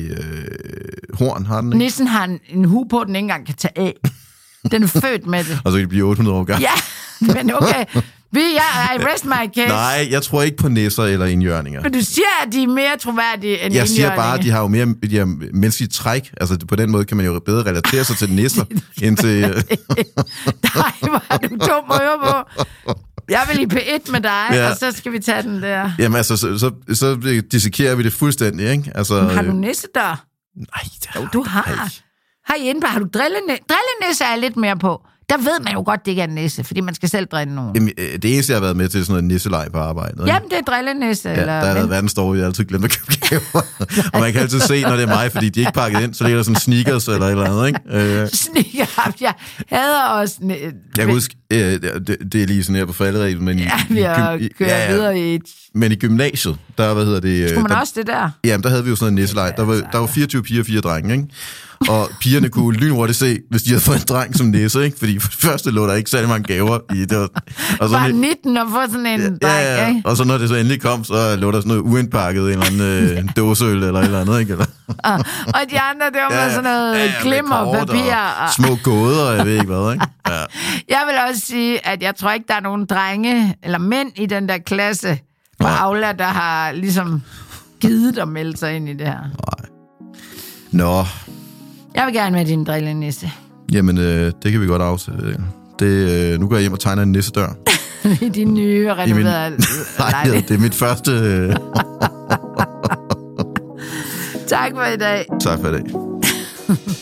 [SPEAKER 2] horn, har den ikke?
[SPEAKER 1] Nissen har en hue på, den ikke engang kan tage af. Den er født med det.
[SPEAKER 2] Og så kan det blive 800 år gammel.
[SPEAKER 1] Ja, men okay. I rest my case.
[SPEAKER 2] Nej, jeg tror ikke på nisser eller indjørninger.
[SPEAKER 1] Men du siger, at de er mere troværdige end indjørninger.
[SPEAKER 2] Jeg siger bare, at de har jo mere menneskelige træk. Altså på den måde kan man jo bedre relatere sig til nisser, end til...
[SPEAKER 1] Nej, hvor er du dum at høre på. Jeg vil i P1 med dig, og så skal vi tage den der.
[SPEAKER 2] Jamen altså, så dissekerer vi det fuldstændig, ikke? Altså,
[SPEAKER 1] har du nissedør?
[SPEAKER 2] Nej, det har
[SPEAKER 1] du har. Herinde har du drillenisse er lidt mere på. Der ved man jo godt, det ikke er en nisse, fordi man skal selv drille nogen.
[SPEAKER 2] Jamen, det eneste, jeg har været med til, er sådan noget nisselej på arbejdet. Ikke?
[SPEAKER 1] Jamen, det er drillenisse.
[SPEAKER 2] Ja, der har været verdens dårlige, jeg har altid glemt at købe gaver. Og man kan altid se, når det er mig, fordi de ikke pakket ind, så ligger der sådan sneakers eller et eller andet, ikke?
[SPEAKER 1] Sneakers, jeg hader også...
[SPEAKER 2] Jeg kan huske, det er lige sådan her på falderæbet, men
[SPEAKER 1] vi kører videre i...
[SPEAKER 2] Men i gymnasiet, der,
[SPEAKER 1] skulle man også det der?
[SPEAKER 2] Jamen, der havde vi jo sådan en nisselej. Der var 24 piger og 4 drenge, ikke? Og pigerne kunne lynhurtigt se, hvis de havde fået en dreng som nisse, ikke? Fordi for det første lå der ikke særlig mange gaver i det. Og så
[SPEAKER 1] bare 19 og få sådan en dreng, ikke?
[SPEAKER 2] Og så når det så endelig kom, så lå der sådan noget uindpakket, en eller anden dåseøl eller et eller andet, ikke?
[SPEAKER 1] Og de andre, det var med sådan noget glimmerpapir.
[SPEAKER 2] Og små gåder, jeg ved ikke hvad, ikke? Ja.
[SPEAKER 1] Jeg vil også sige, at jeg tror ikke, der er nogen drenge eller mænd i den der klasse på Aula, der har ligesom givet at melde sig ind i det her.
[SPEAKER 2] Nej. Nå.
[SPEAKER 1] Jeg vil gerne med din drillenisse.
[SPEAKER 2] Jamen, det kan vi godt aftale. Nu går jeg hjem og tegner en nissedør.
[SPEAKER 1] I din nye renoverede
[SPEAKER 2] lejlighed. Det er mit første...
[SPEAKER 1] Tak for i dag.
[SPEAKER 2] Tak for i dag.